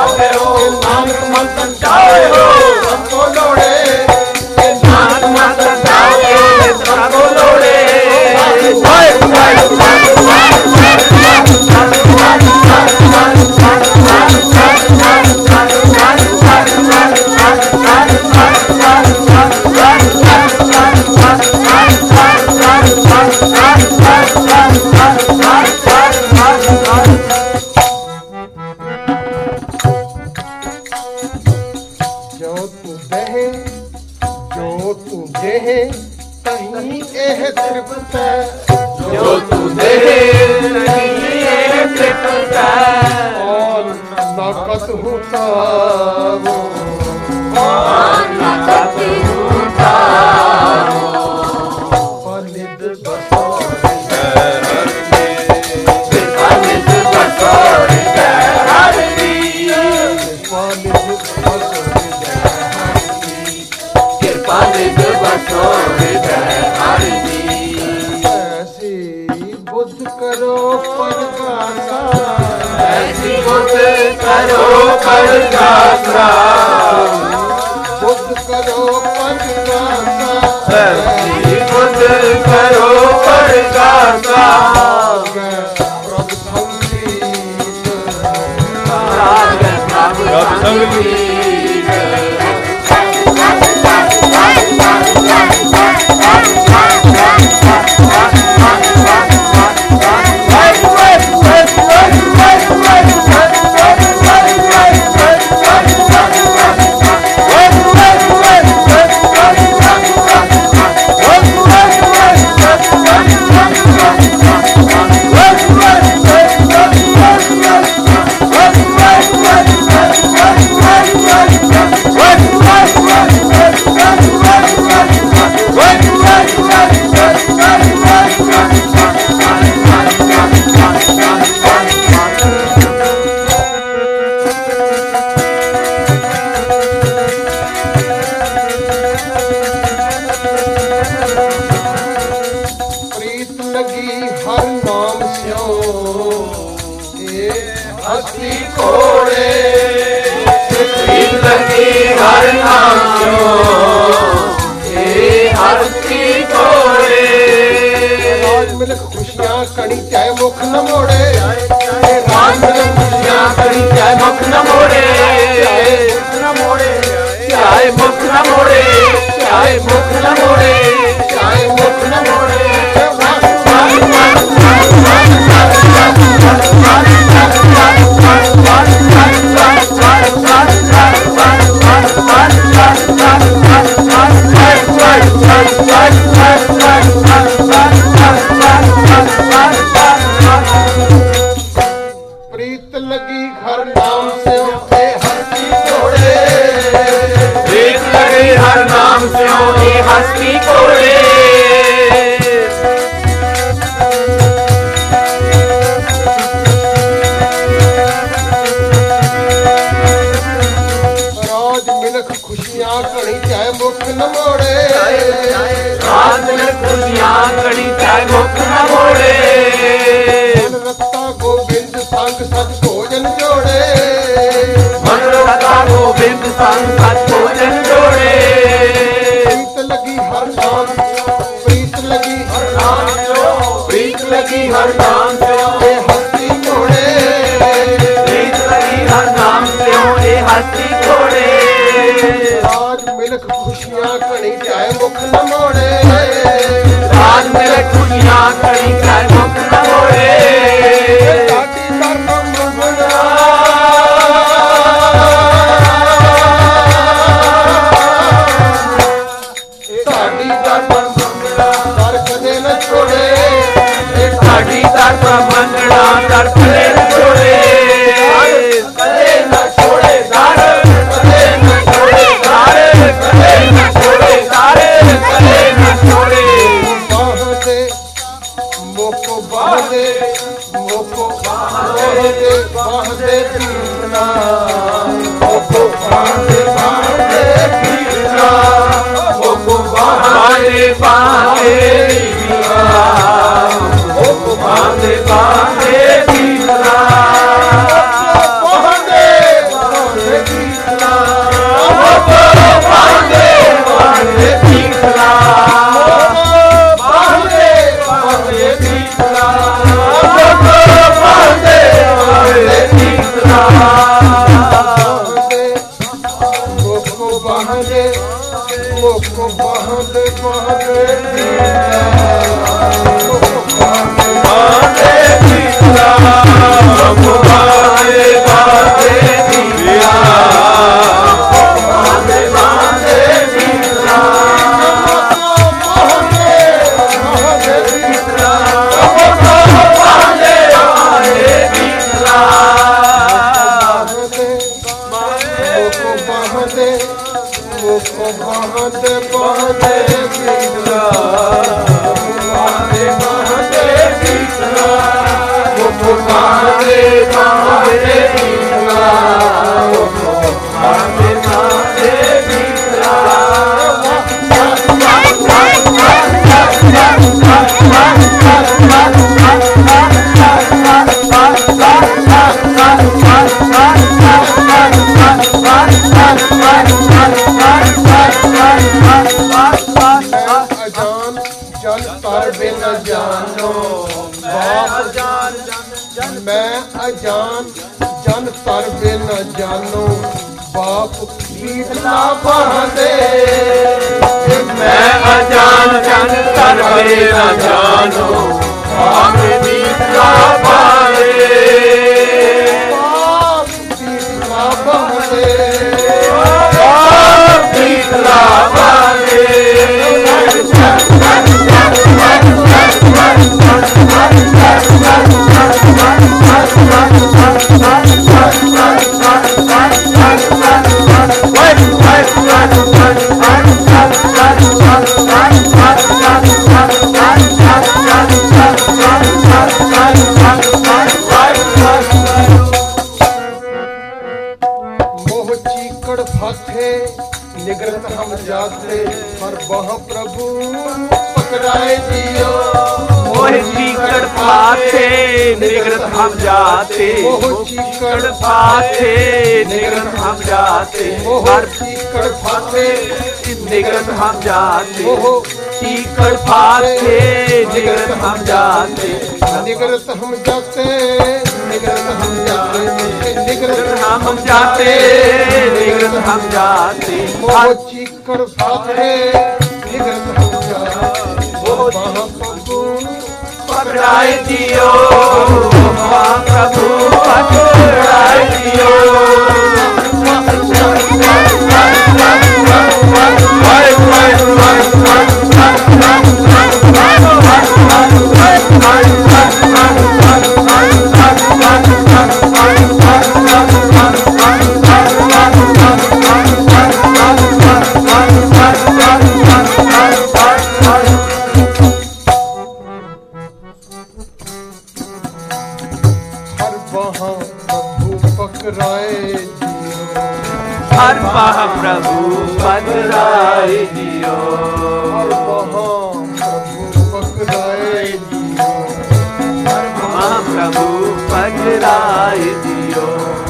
B: ਚਾਹੇ ਹੋ ਨਾਨਕ ਮੰਤਨ ਚਾਹੇ ਹੋ ਸਭ ਕੋ ਲੋੜੇ ਨਾਨਕ ਮੰਤਨ ਚਾਹੇ ਸਭ ਕੋ ਲੋੜੇ ਵਾਹਿਗੁਰੂ ਵਾਹਿਗੁਰੂ
A: ਤਹੀਂ ਇਹ ਤ੍ਰਿਪਤ ਹੈ
B: ਜੋ ਤੂੰ ਦੇ ਤਹੀਂ ਇਹ ਤ੍ਰਿਪਤ ਹੈ
A: ਔਰ ਨਾਕਤ ਹੁਤਾਵੋ
B: ਔਰ ਨਾਕਤ ਹੁਤਾਵੋ
A: ਪਲਿਦ ਬਸੋਰ
B: ਪਲਿਦ ਬਸੋਰ ਹਰ ਦੀ
A: ਪਲਿਦ ਬਸੋਰ
B: ਪਲਿਦ ਬਸੋਰ
A: ਐਸੀ ਬੁੱਧ ਕਰੋ ਪਰਗਾਸਾ
B: ਐਸੀ ਬੁੱਧ ਕਰੋ ਪਰਗਾਸਾ
A: ਬੁੱਧ ਕਰੋ ਪਰਗਾਸਾ
B: ਐਸੀ ਬੁੱਧ ਕਰੋ ਪਰਗਾਸਾ
A: ਪ੍ਰਭ ਸੰਗੀਤ
B: ਪ੍ਰਭ ਸੰਗੀਤ
A: ਖੁਸ਼ੀਆਂ ਕਣੀ ਚਾਹੇ ਮੁਖ ਨ ਮੋੜੇ
B: ਰਾਜ ਮਿਲਕ ਖੁਸ਼ੀਆਂ ਕਣੀ ਚਾਹੇ ਮੁਖ ਨ ਮੋੜੇ ਚਾਹੇ ਮੁਖ ਨ ਮੋੜੇ ਚਾਹੇ ਮੁਖ ਨ ਮੋੜੇ ਚਾਹੇ ਮੁਖ ਨ ਮੋੜੇ
A: ਪ੍ਰੀਤ ਲਗੀ ਹਰ ਨਾਮ ਸਿਓ ਤੇ ਹਸਤੀ ਘੋੜੇ
B: ਪ੍ਰੀਤ ਲਗੀ ਹਰ ਨਾਮ ਸਿਓ ਇਹ ਹਸਤੀ ਘੋੜੇ
A: ਰਾਜ ਮਿਲਕ ਖੁਸ਼ੀਆਂ ਘਣੀ ਚਾਹੇ ਮੁਖ ਨ ਮੋੜੇ
B: ਰਾਜ ਮਿਲਕ ਖੁਸ਼ੀਆਂ ਘਣੀ ਚਾਹੇ ਮੁਖ ਨ ਮੋੜੇ
A: ਰਤਾ ਗੋਬਿੰਦ ਸੰਗ ਸਤ ਭੋਜਨ ਜੋੜੇ
B: ਮਨ ਰਤਾ ਗੋਬਿੰਦ ਸੰਗ ਸਤ ਭੋਜਨ ਜੋੜੇ
A: ਪ੍ਰੀਤ ਲਗੀ ਹਰ ਨਾਮ ਪ੍ਰੀਤ ਲਗੀ ਹਰ ਨਾਮ
B: ਪ੍ਰੀਤ ਲਗੀ ਹਰ ਨਾਮ ਸਿਓ
A: ਇਹ ਹਸਤੀ ਘੋੜੇ
B: ਪ੍ਰੀਤ ਲਗੀ ਹਰ ਨਾਮ ਸਿਓ ਇਹ ਹਸਤੀ ਘੋੜੇ
A: ਰਾਜ ਮਿਲਕ ਖੁਸ਼ੀਆਂ ਘਣੀ ਚਾਹੇ ਮੁਖ ਨ ਮੋੜੇ
B: ਰਾਜ ਮਿਲਕ ਖੁਸ਼ੀਆਂ ਘਣੀ ਚਾਹੇ ਮੁਖ ਨ ਮੋੜੇ
A: ਸਾਡੀ ਧਰਮ ਮੰਗਣਾ ਸਾਡੀ ਧਰਮ ਮੰਗਣਾ ਕਰ ਕਦੇ ਨ ਛੋੜੇ
B: ਸਾਡੀ ਧਰਮ ਮੰਗਣਾ ਕਰ ਕਦੇ ਨ ਛੋੜੇ ਕਦੇ ਨ ਛੋੜੇ ਦਰ ਕਦੇ ਨ ਛੋੜੇ ਦਰ ਕਦੇ ਨ ਛੋੜੇ ਦਰ ਕਦੇ ਨ ਛੋੜੇ
A: ਬਾਹਦੇ ਮੋਕੋ ਬਾਹਦੇ ਪੀਰਨਾ ਮੋਕੋ ਬਾਹਦੇ ਪੀਰਨਾ ਮੋਕੋ
B: ਬਾਹਦੇ ਬਾਹਦੇ ਪੀਰਾ ਮੋਕੋ ਬਾਹਦੇ ਬਾਹਦੇ ਪੀਰਾ
A: ਬਾਹਦੇ मुख बहदे बहदे मैं अजान जन तर बिन जानो बाप शीतला बहदे
B: मैं अजान जन तर बिन जानो बाप शीतला बहदे
A: बाप शीतला बहदे
B: बाप शीतला बहदे
A: मोह चीकड़ फाथे निगरत हम जाते पर वह प्रभु पकड़ाए दियो
B: मोह चीकड़ फाथे निगरत हम जाते
A: मोह चीकड़
B: फाथे निगरत हम जाते
A: मोह चीकड़ फाथे
B: निगरत हम जाते
A: मोह
B: चीकड़ फाथे निगरत हम जाते
A: निगरत हम जाते निगरत हम जाते निगरत
B: हम जाते निगरत हम जाते
A: मोह चीकड़ फाथे निगरत हम जाते महाप्रभु
B: पकड़ाए दियो महाप्रभु पकड़ाए दियो हर महाप्रभु पकड़ाए दियो
A: हर महाप्रभु पकड़ाए दियो
B: हर महाप्रभु पकड़ाए दियो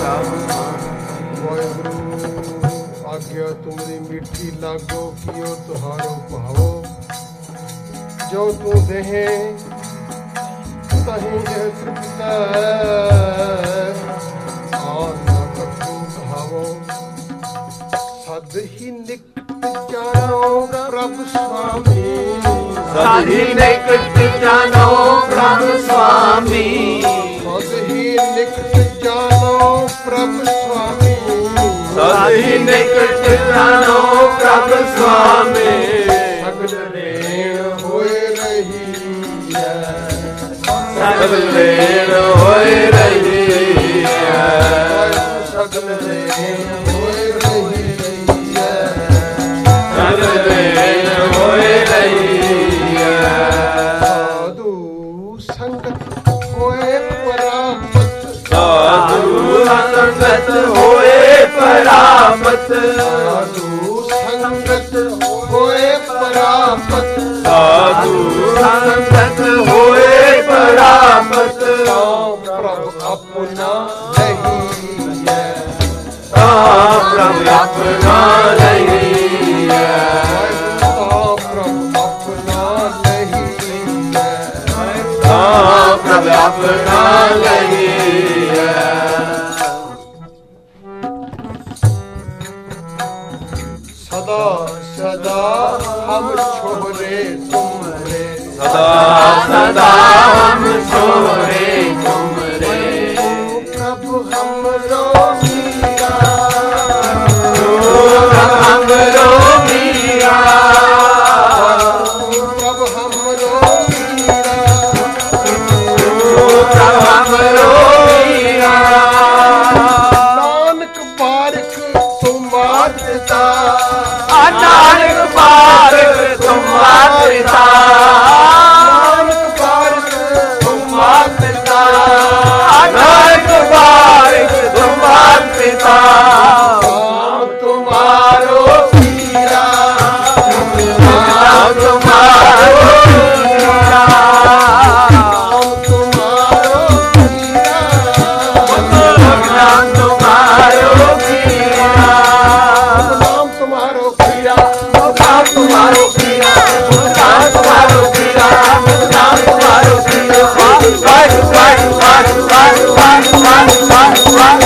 A: आज्ञा तुमरी मिट्टी लागो कियो तुहारो भावो जो तू देहे तही तृप्त सद ही निकट जानो प्रभु स्वामी
B: सद ही निकट जानो प्रभु स्वामी
A: सद ही निकट जानो प्रभु स्वामी
B: सद ही निकट जानो प्रभु स्वामी
A: सगल रेण होए रही है
B: सगल रेण होए रही है
A: सगल रेण साधु संगत होए परामत
B: साधु संगत होए परामत
A: साधु संगत होए परामत
B: साधु संगत होए परामत
A: प्रभु अपना नहीं है
B: प्रभु अपना नहीं है
A: प्रभु अपना नहीं है
B: प्रभु अपना नहीं है
A: सद सदा सदा हम छोरे तुमरे,
B: सदा सदा हम छोरे तुमरे।
A: प्रभु हमरो मीरा,
B: हमरो मीरा,
A: प्रभु हमरो मीरा,
B: हमरो मीरा।
A: नानक बारिक तुमार पिता,
B: नानक बारिक तुमार पिता,
A: नानक बारिक तुमार पिता,
B: नानक बारिक तुमार पिता।
A: नाम तुम्हारो मीरा,
B: नाम तुम्हारो मीरा,
A: नाम तुम्हारो मीरा,
B: नाम तुम्हारो मीरा,
A: नाम तुम्हारो मीरा,
B: नाम तुम्हारो मीरा, नाम तुम्हारो मीरा, नाम तुम्हारो मीरा। वाह वाह वाह वाह वाह वाह वाह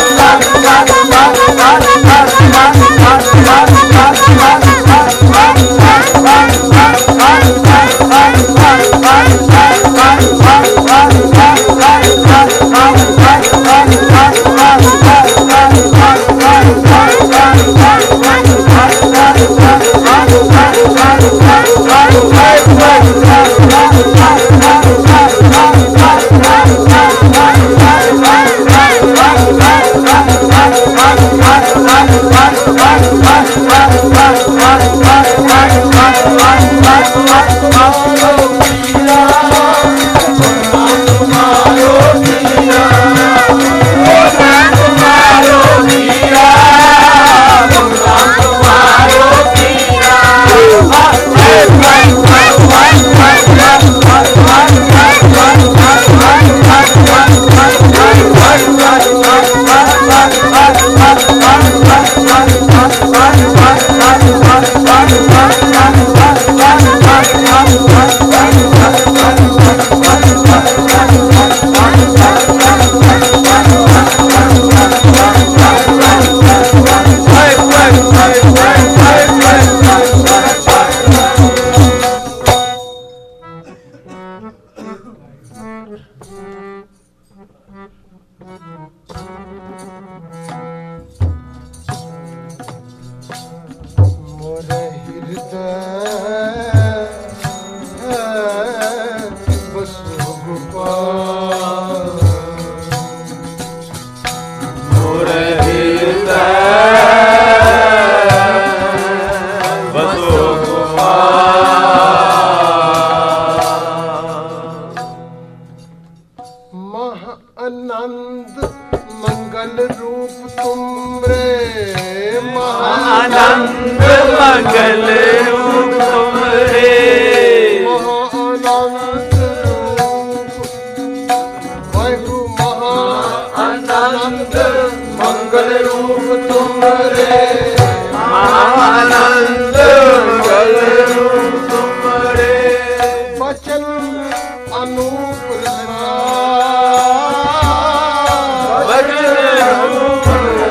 A: मोरे हृदय बसु गोपाल,
B: मोरे हृदय बसो
A: महा आनंद मंगल रूप तुमरे, महा
B: आनंद मंगल रूप तुमरे,
A: महानंद रूप वाहिगुरु, महानंद मंगल रूप तुमरे,
B: आनंद मंगल रूप तुमरे।
A: बचन अनूप रचा,
B: भजन रूप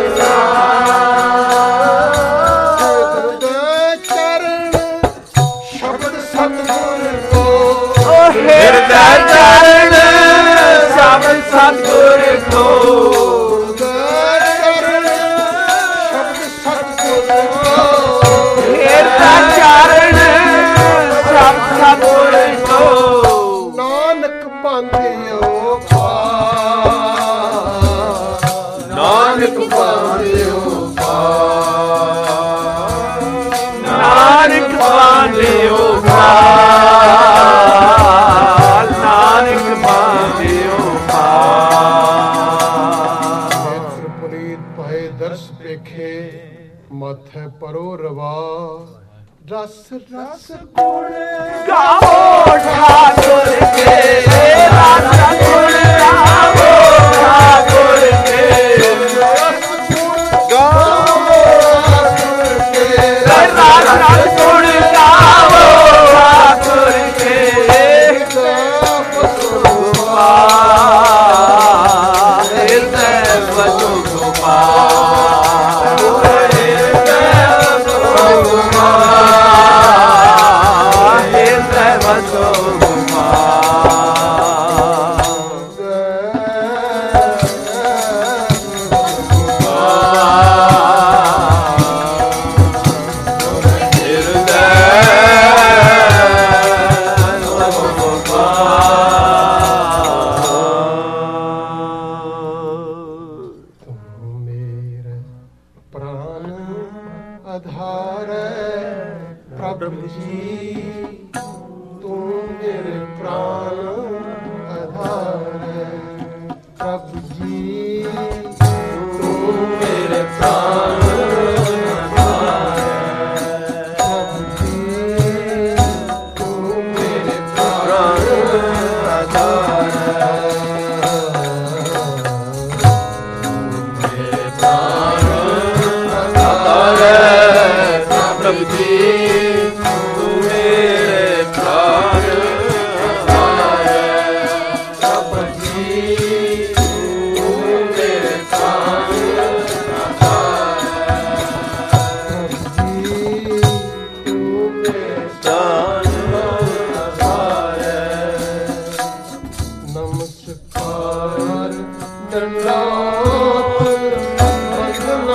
A: हृदय चरण शब्द सतगुर को,
B: हृदय चरण सब सतगुर को,
A: हृदय चरण शब्द सतगुर को,
B: हृदय चरण सब सतगुर को।
A: नानक बांधियो पार,
B: नानक बांधियो पार, नानक बांधियो पार, नानक बांधियो पार।
A: नेत्र पुनीत पाए दर्श पेखे, माथे परो रवा, रस रस गुण
B: गाओ ठाकुर के, रस गुण गाओ ठाकुर के,
A: रस गुण गाओ ठाकुर के,
B: रस गुण गाओ ठाकुर के। हृदय बसु गोपाल, हृदय बसु गोपाल,
A: प्राण आधार प्रभु जी तू मेरे प्राण आधार प्रभु जी तू मेरे प्राण आधार प्रभु जी तू मेरे प्राण आधार प्रभु जी तू मेरे प्राण आधार प्रभु जी तू मेरे प्राण आधार प्रभु जी तू मेरे प्राण आधार नमस्कार दंडवत वंदना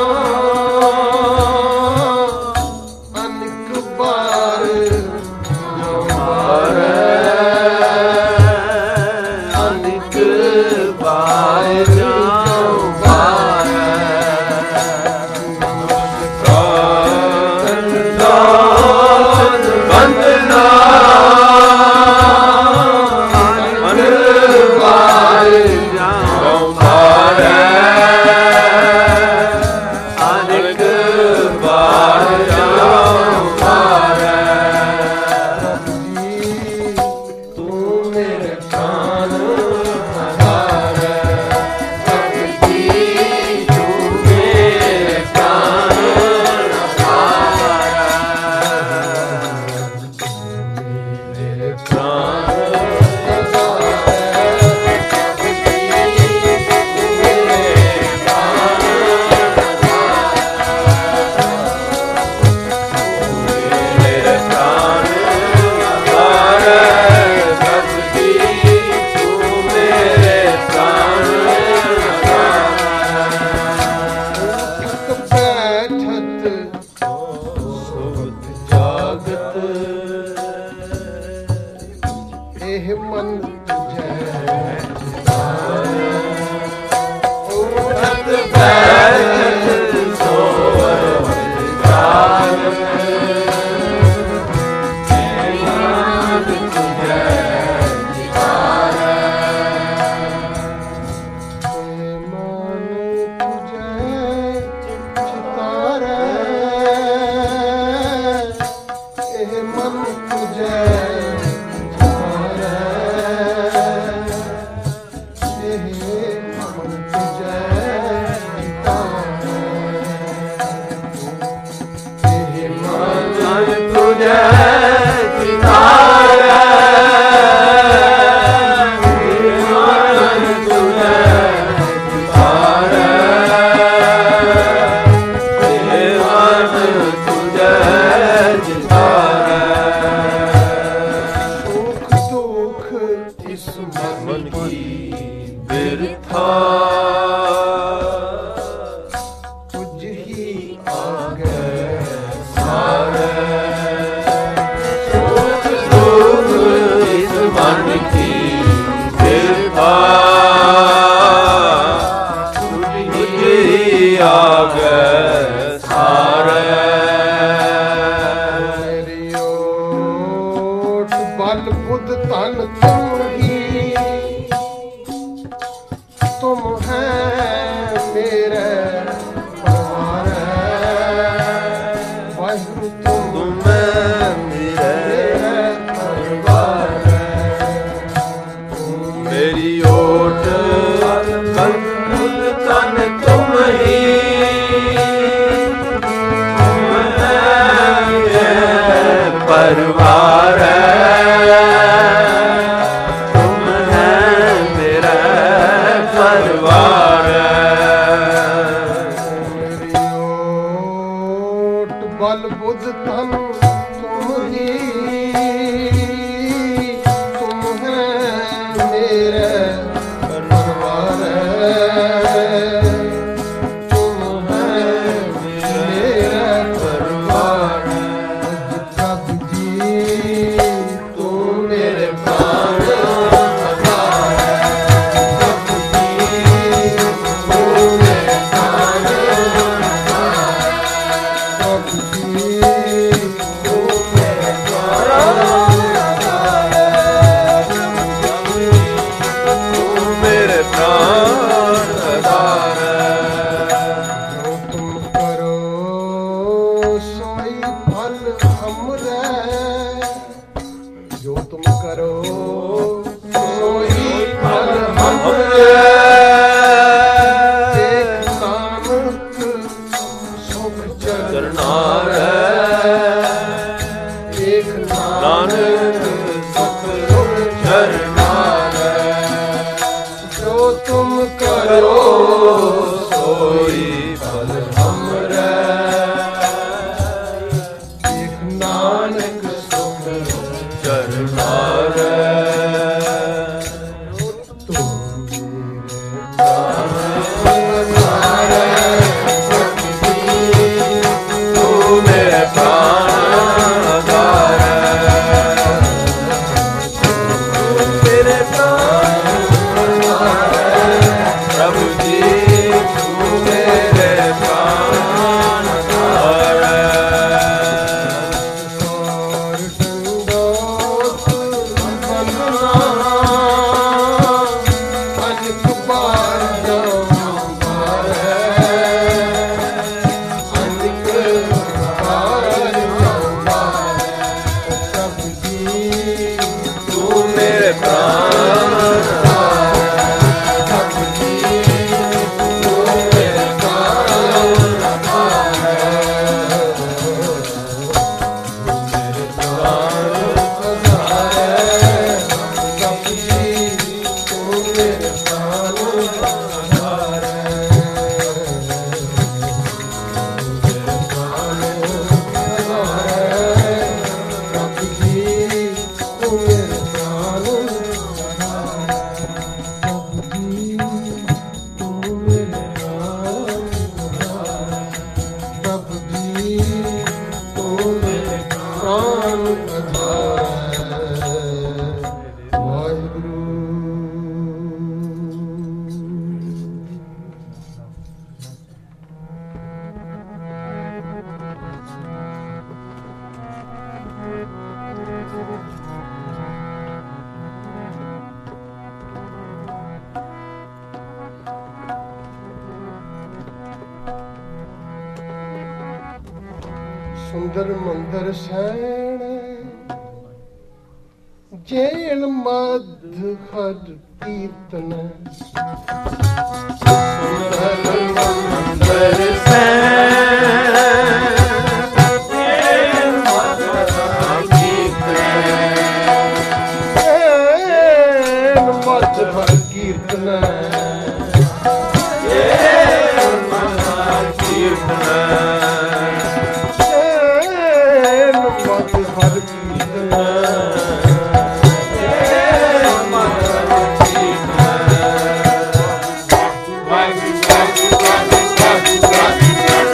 B: ਚਰਨਾਰ
A: ਏਕ
B: ਨਾਨਕ ਸੁਖ ਚਰਨਾਰ
A: ਜੋ ਤੁਮ ਕਰੋ
B: ਸੋਈ ਫਲ ਹਮਰੇ
A: ਏਕ ਨਾਨਕ ਸੁਖ
B: ਚਰਨਾਰ ਤੂੰ ਮੇਰੇ ਪ੍ਰਾਣ ਆਧਾਰ ਤੇਰੇ ਪ੍ਰਾਣ ਪ੍ਰਭੂ ਜੀ ਤੂੰ ਮੇਰੇ ਪ੍ਰਾਣ ਆਧਾਰ ਤੂੰ ਮੇਰੇ
A: ਸੁੰਦਰ ਮੰਦਰ ਸੈਣ ਜੇਲ ਮਧ ਹਰ ਕੀਰਤਨ ਸੁੰਦਰ ਮੰਦਰ
B: Vai,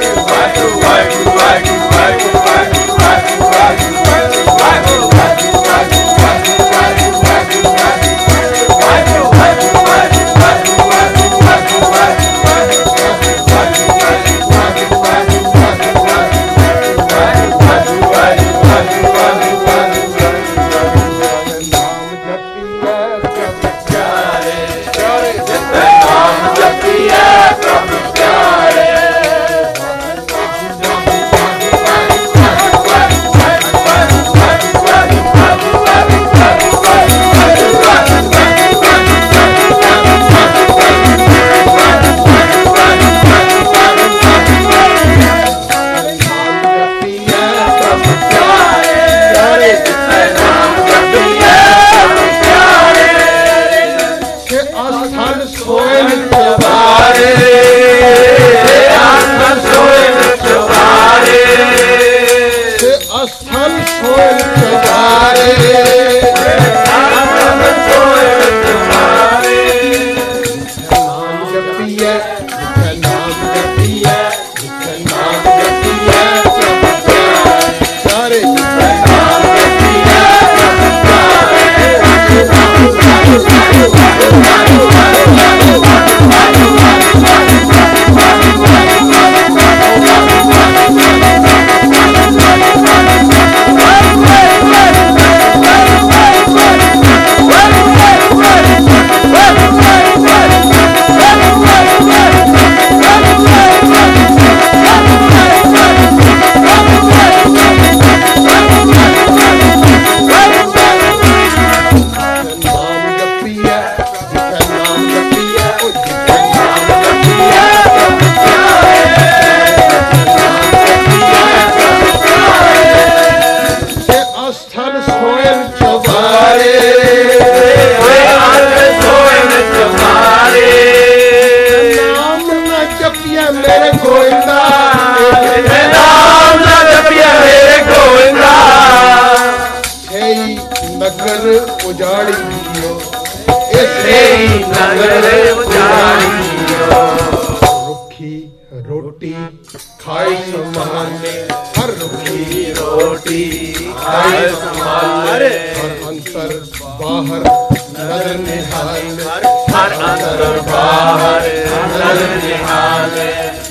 A: नगर उजाड़ियो,
B: इसे नगर उजाड़ियो।
A: रुखी रोटी खाई संभाले, हर रुखी
B: रोटी खाए संभाले,
A: हर अंतर बाहर नजर निहाल,
B: हर अंतर बाहर नजर निहाले।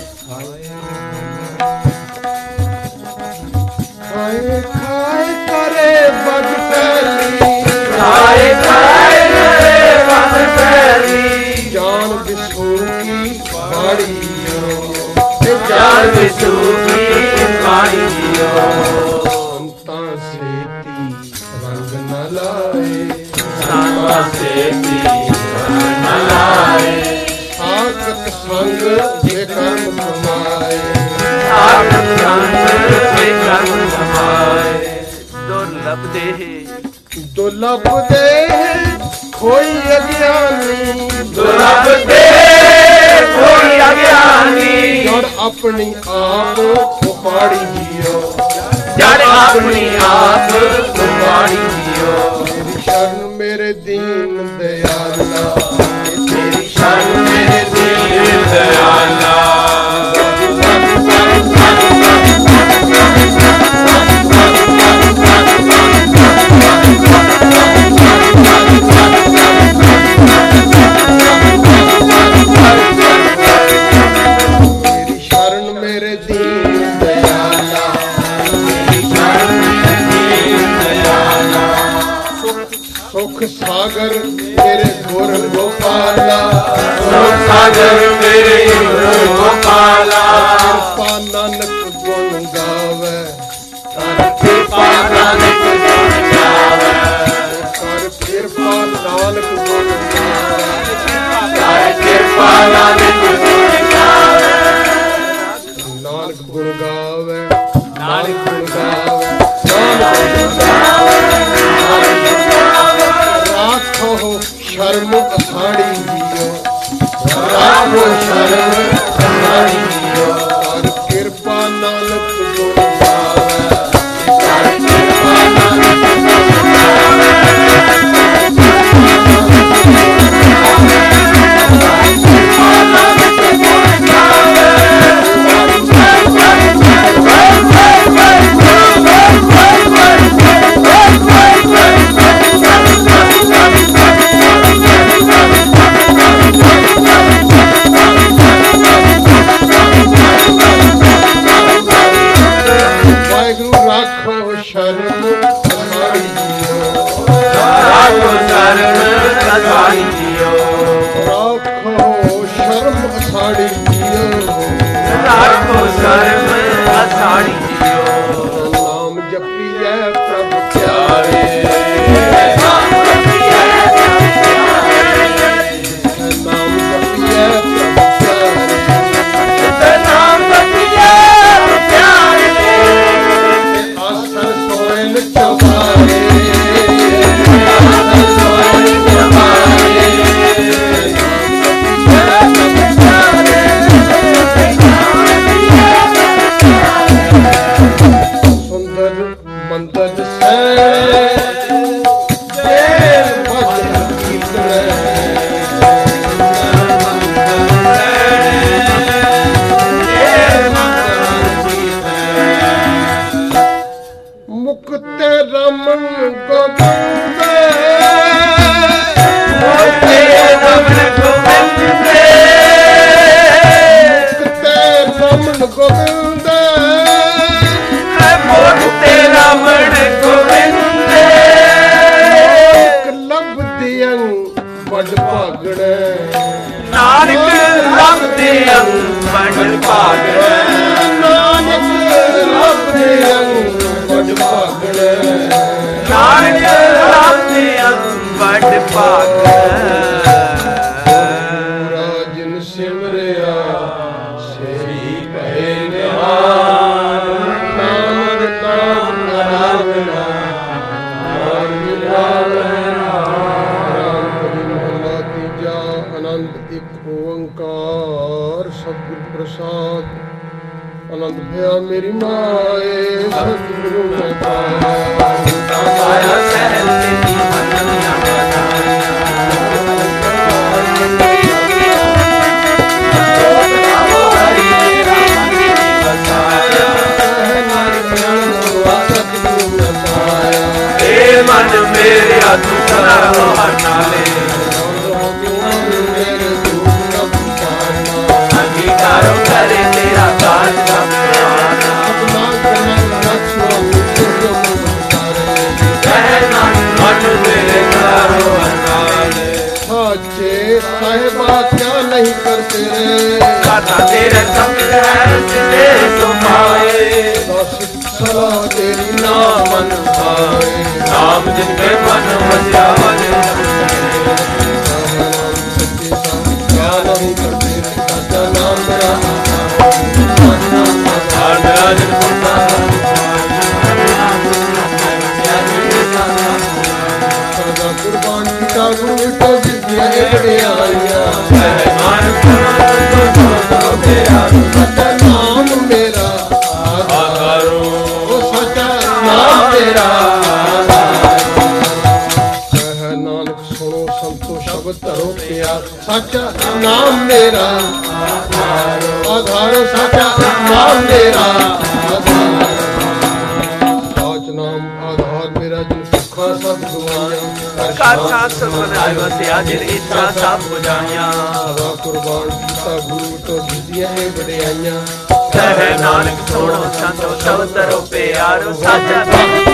A: खाए खाए करे बद पहली,
B: खाए खाए करे बद पहली,
A: जान बिसू की बाड़ियो,
B: जान बिसू की बाड़ियो।
A: संता सेती रंग न लाए,
B: संता सेती रंग न लाए,
A: साकत संग बेकर्म कमाए,
B: साकत संग बेकर्म कमाए। दुर्लभ देह
A: दुर्लभ दे कोई अज्ञानी,
B: दुर्लभ देह कोई अज्ञानी,
A: जड़ अपनी आप उपाड़ी जियो,
B: जड़ अपनी आप उपाड़ी जियो।
A: तेरी शरण मेरे दीन दयाला,
B: तेरी शरण मेरे दीन दयाला।
A: तेरी शरण मेरे दीन दयाला,
B: तेरी शरण मेरे दीन दयाला।
A: सुख सागर मेरे गुर गोपाला,
B: सुख सागर मेरे गुर गोपाला,
A: कृपा नानक गुण गावे,
B: कृपा नानक गुण गावे,
A: कर कृपा नानक गुण गावे,
B: कर कृपा नानक गुण गावे,
A: नानक गुण गावे,
B: नानक गुण गावे,
A: राखो शर्म असाड़ी दियो,
B: राखो शरण असाड़ी दियो,
A: कर कृपा नानक गुण गावे,
B: कर कृपा नानक गुण गावे, कृपा नानक गुण गावे।
A: वाहिगुरु राखो शर्म असाड़ी दियो,
B: राखो शरण असाड़ी दियो,
A: राखो शर्म असाड़ी दियो,
B: राखो शरण असाड़ी दियो।
A: नाम जपिए प्रभु प्यारे,
B: नाम जपिए प्रभु प्यारे,
A: नाम जपिए प्रभु प्यारे,
B: नाम जपिए प्रभु प्यारे,
A: आसन सोयल चबारे,
B: आसन सोयल चबारे,
A: सुंदर मंदर से भजन कीर्तन, मुक्ते रमन गोविंद,
B: मुक्ते रमन गोविंद,
A: मुक्ते रमन गोविंद,
B: मुक्ते रमन गोविंद,
A: लभ दियं बड़ भागणे,
B: नानक लभते बड़ भागणे,
A: नानक लभ दियं बड़ भागणे,
B: नानक लभते बड़ भागणे।
A: राजन सिमरिया सेई भय निहाल, नाम नाम आराधना, नाम आराधना, राम हरि महला तीजा, अनंत एक ओंकार सतगुर प्रसाद, अनंत भया मेरी माए, सतगुरु मैं पाया।
B: पाया सहज
A: ਸਲਾਹ ਤੇਰੀ
B: ਨਾ ਮਨ ਭਾਏ ਨਾਮ ਜਿਨ ਕੇ ਮਨ ਵਸਿਆ ਵਜੇ
A: ਸੱਚੇ ਸਾਹਿਬ ਨਹੀਂ ਕਰਦੇ ਸਾਡਾ ਨਾਮ ਮੇਰਾ
B: ਆਧਾਰ ਮੇਰਾ ਜਿਨ ਪੁਰਨਾ
A: ਸਦਾ ਕੁਰਬਾਨ ਕੀਤਾ ਗੁਰੂ ਮਿਟੋ ਜਿੱਤੀਆਂ ਵਡਿਆਈਆਂ
B: ਮਹਿਮਾਨ ਕਰੋ ਤੇਰਾ
A: ਸੱਚਾ ਨਾਮ ਮੇਰਾ
B: ਆਧਾਰੋ
A: ਉਹ ਸੱਚਾ ਨਾਮ ਮੇਰਾ ਕਹਿ ਨਾਨਕ ਸੁਣੋ ਸੰਤੋ ਸ਼ਬਦ ਧਰੋ ਪਿਆਰ ਸੱਚਾ ਨਾਮ ਮੇਰਾ ਆਧਾਰੋ ਸੱਚਾ ਨਾਮ ਮੇਰਾ ਸਾਚ ਨਾਮ ਆਧਾਰ ਮੇਰਾ ਜਿਨ ਸੁੱਖਾਂ ਸਭ ਦੁਆਈਆਂ
B: ਕਰ ਸਾਥ ਸਭਨਾਇ ਵਸਿਆ ਜਿਨ ਇੱਛਾ ਸਭ ਬੁਝਾਈਆਂ
A: ਸਦਾ ਕੁਰਬਾਨ ਕੀਤਾ ਗੁਰੂ ਤੋਂ ਦਿੱਤੀਆਂ ਇਹ ਵਡਿਆਈਆਂ
B: ਕਹਿ ਨਾਨਕ ਸੁਣੋ ਸੰਤੋ ਸ਼ਬਦ ਧਰੋ ਪਿਆਰ ਸਾਚਾ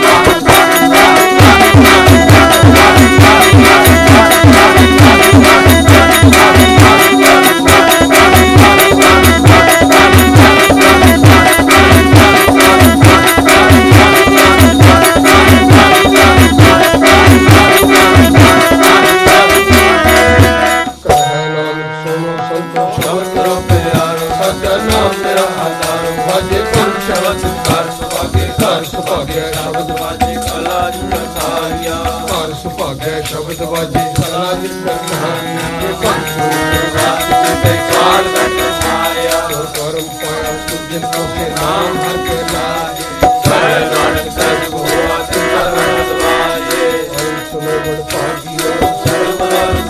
A: ਸ਼ਬਦ ਵਾਜੇ ਕਲਾ ਜਿਸ ਕਹਾਣੀ
B: ਕਾਲ ਬਟ ਆਇਆ
A: ਕਰਮ ਪਾਇਆ ਸੁਜਨ ਕੋ ਸੇ ਨਾਮ ਹਰ ਕੇ ਲਾਏ
B: ਕਹਿ ਨਾਨਕ ਸਹਿਜ ਹੋਆ ਤਿਨਾ ਰਣ ਦਵਾਏ
A: ਸੁਨੋ ਬੜ ਭਾਗੀਆ
B: ਸਰਬ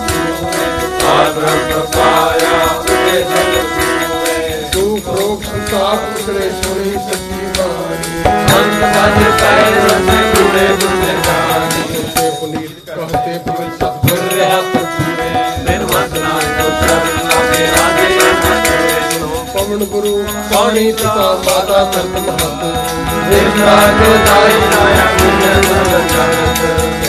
B: ਆਦਰਮ ਪਾਇਆ ਤੇ ਜਗ
A: ਦੁਖ ਰੋਗ ਸੰਤਾਪ ਉਤਰੇ ਸੁਣੀ ਸੱਚੀ ਬਾਣੀ
B: ਅੰਤ ਸੱਚ ਕਹਿ ਰਸੇ ਗੁੜੇ ਗੁੜੇ ਜਾਣੀ
A: ਤੇ ਪੁਨੀਤ ਕਹਤੇ ਪਵਨ ਸਤਿਗੁਰ
B: ਰਿਹਾ ਪੂਰੇ ਬਿਨ ਵੰਦਨਾ ਕੋ ਚਰਨ ਲਾਗੇ ਰਾਜੇ
A: ਪਵਨ ਗੁਰੂ ਪਾਣੀ ਪਿਤਾ ਮਾਤਾ ਧਰਤ ਮਹਤ
B: ਦੇਵ ਰਾਜੋ ਦਾਈ ਰਾਇਆ ਗੁਣ ਜਗਤ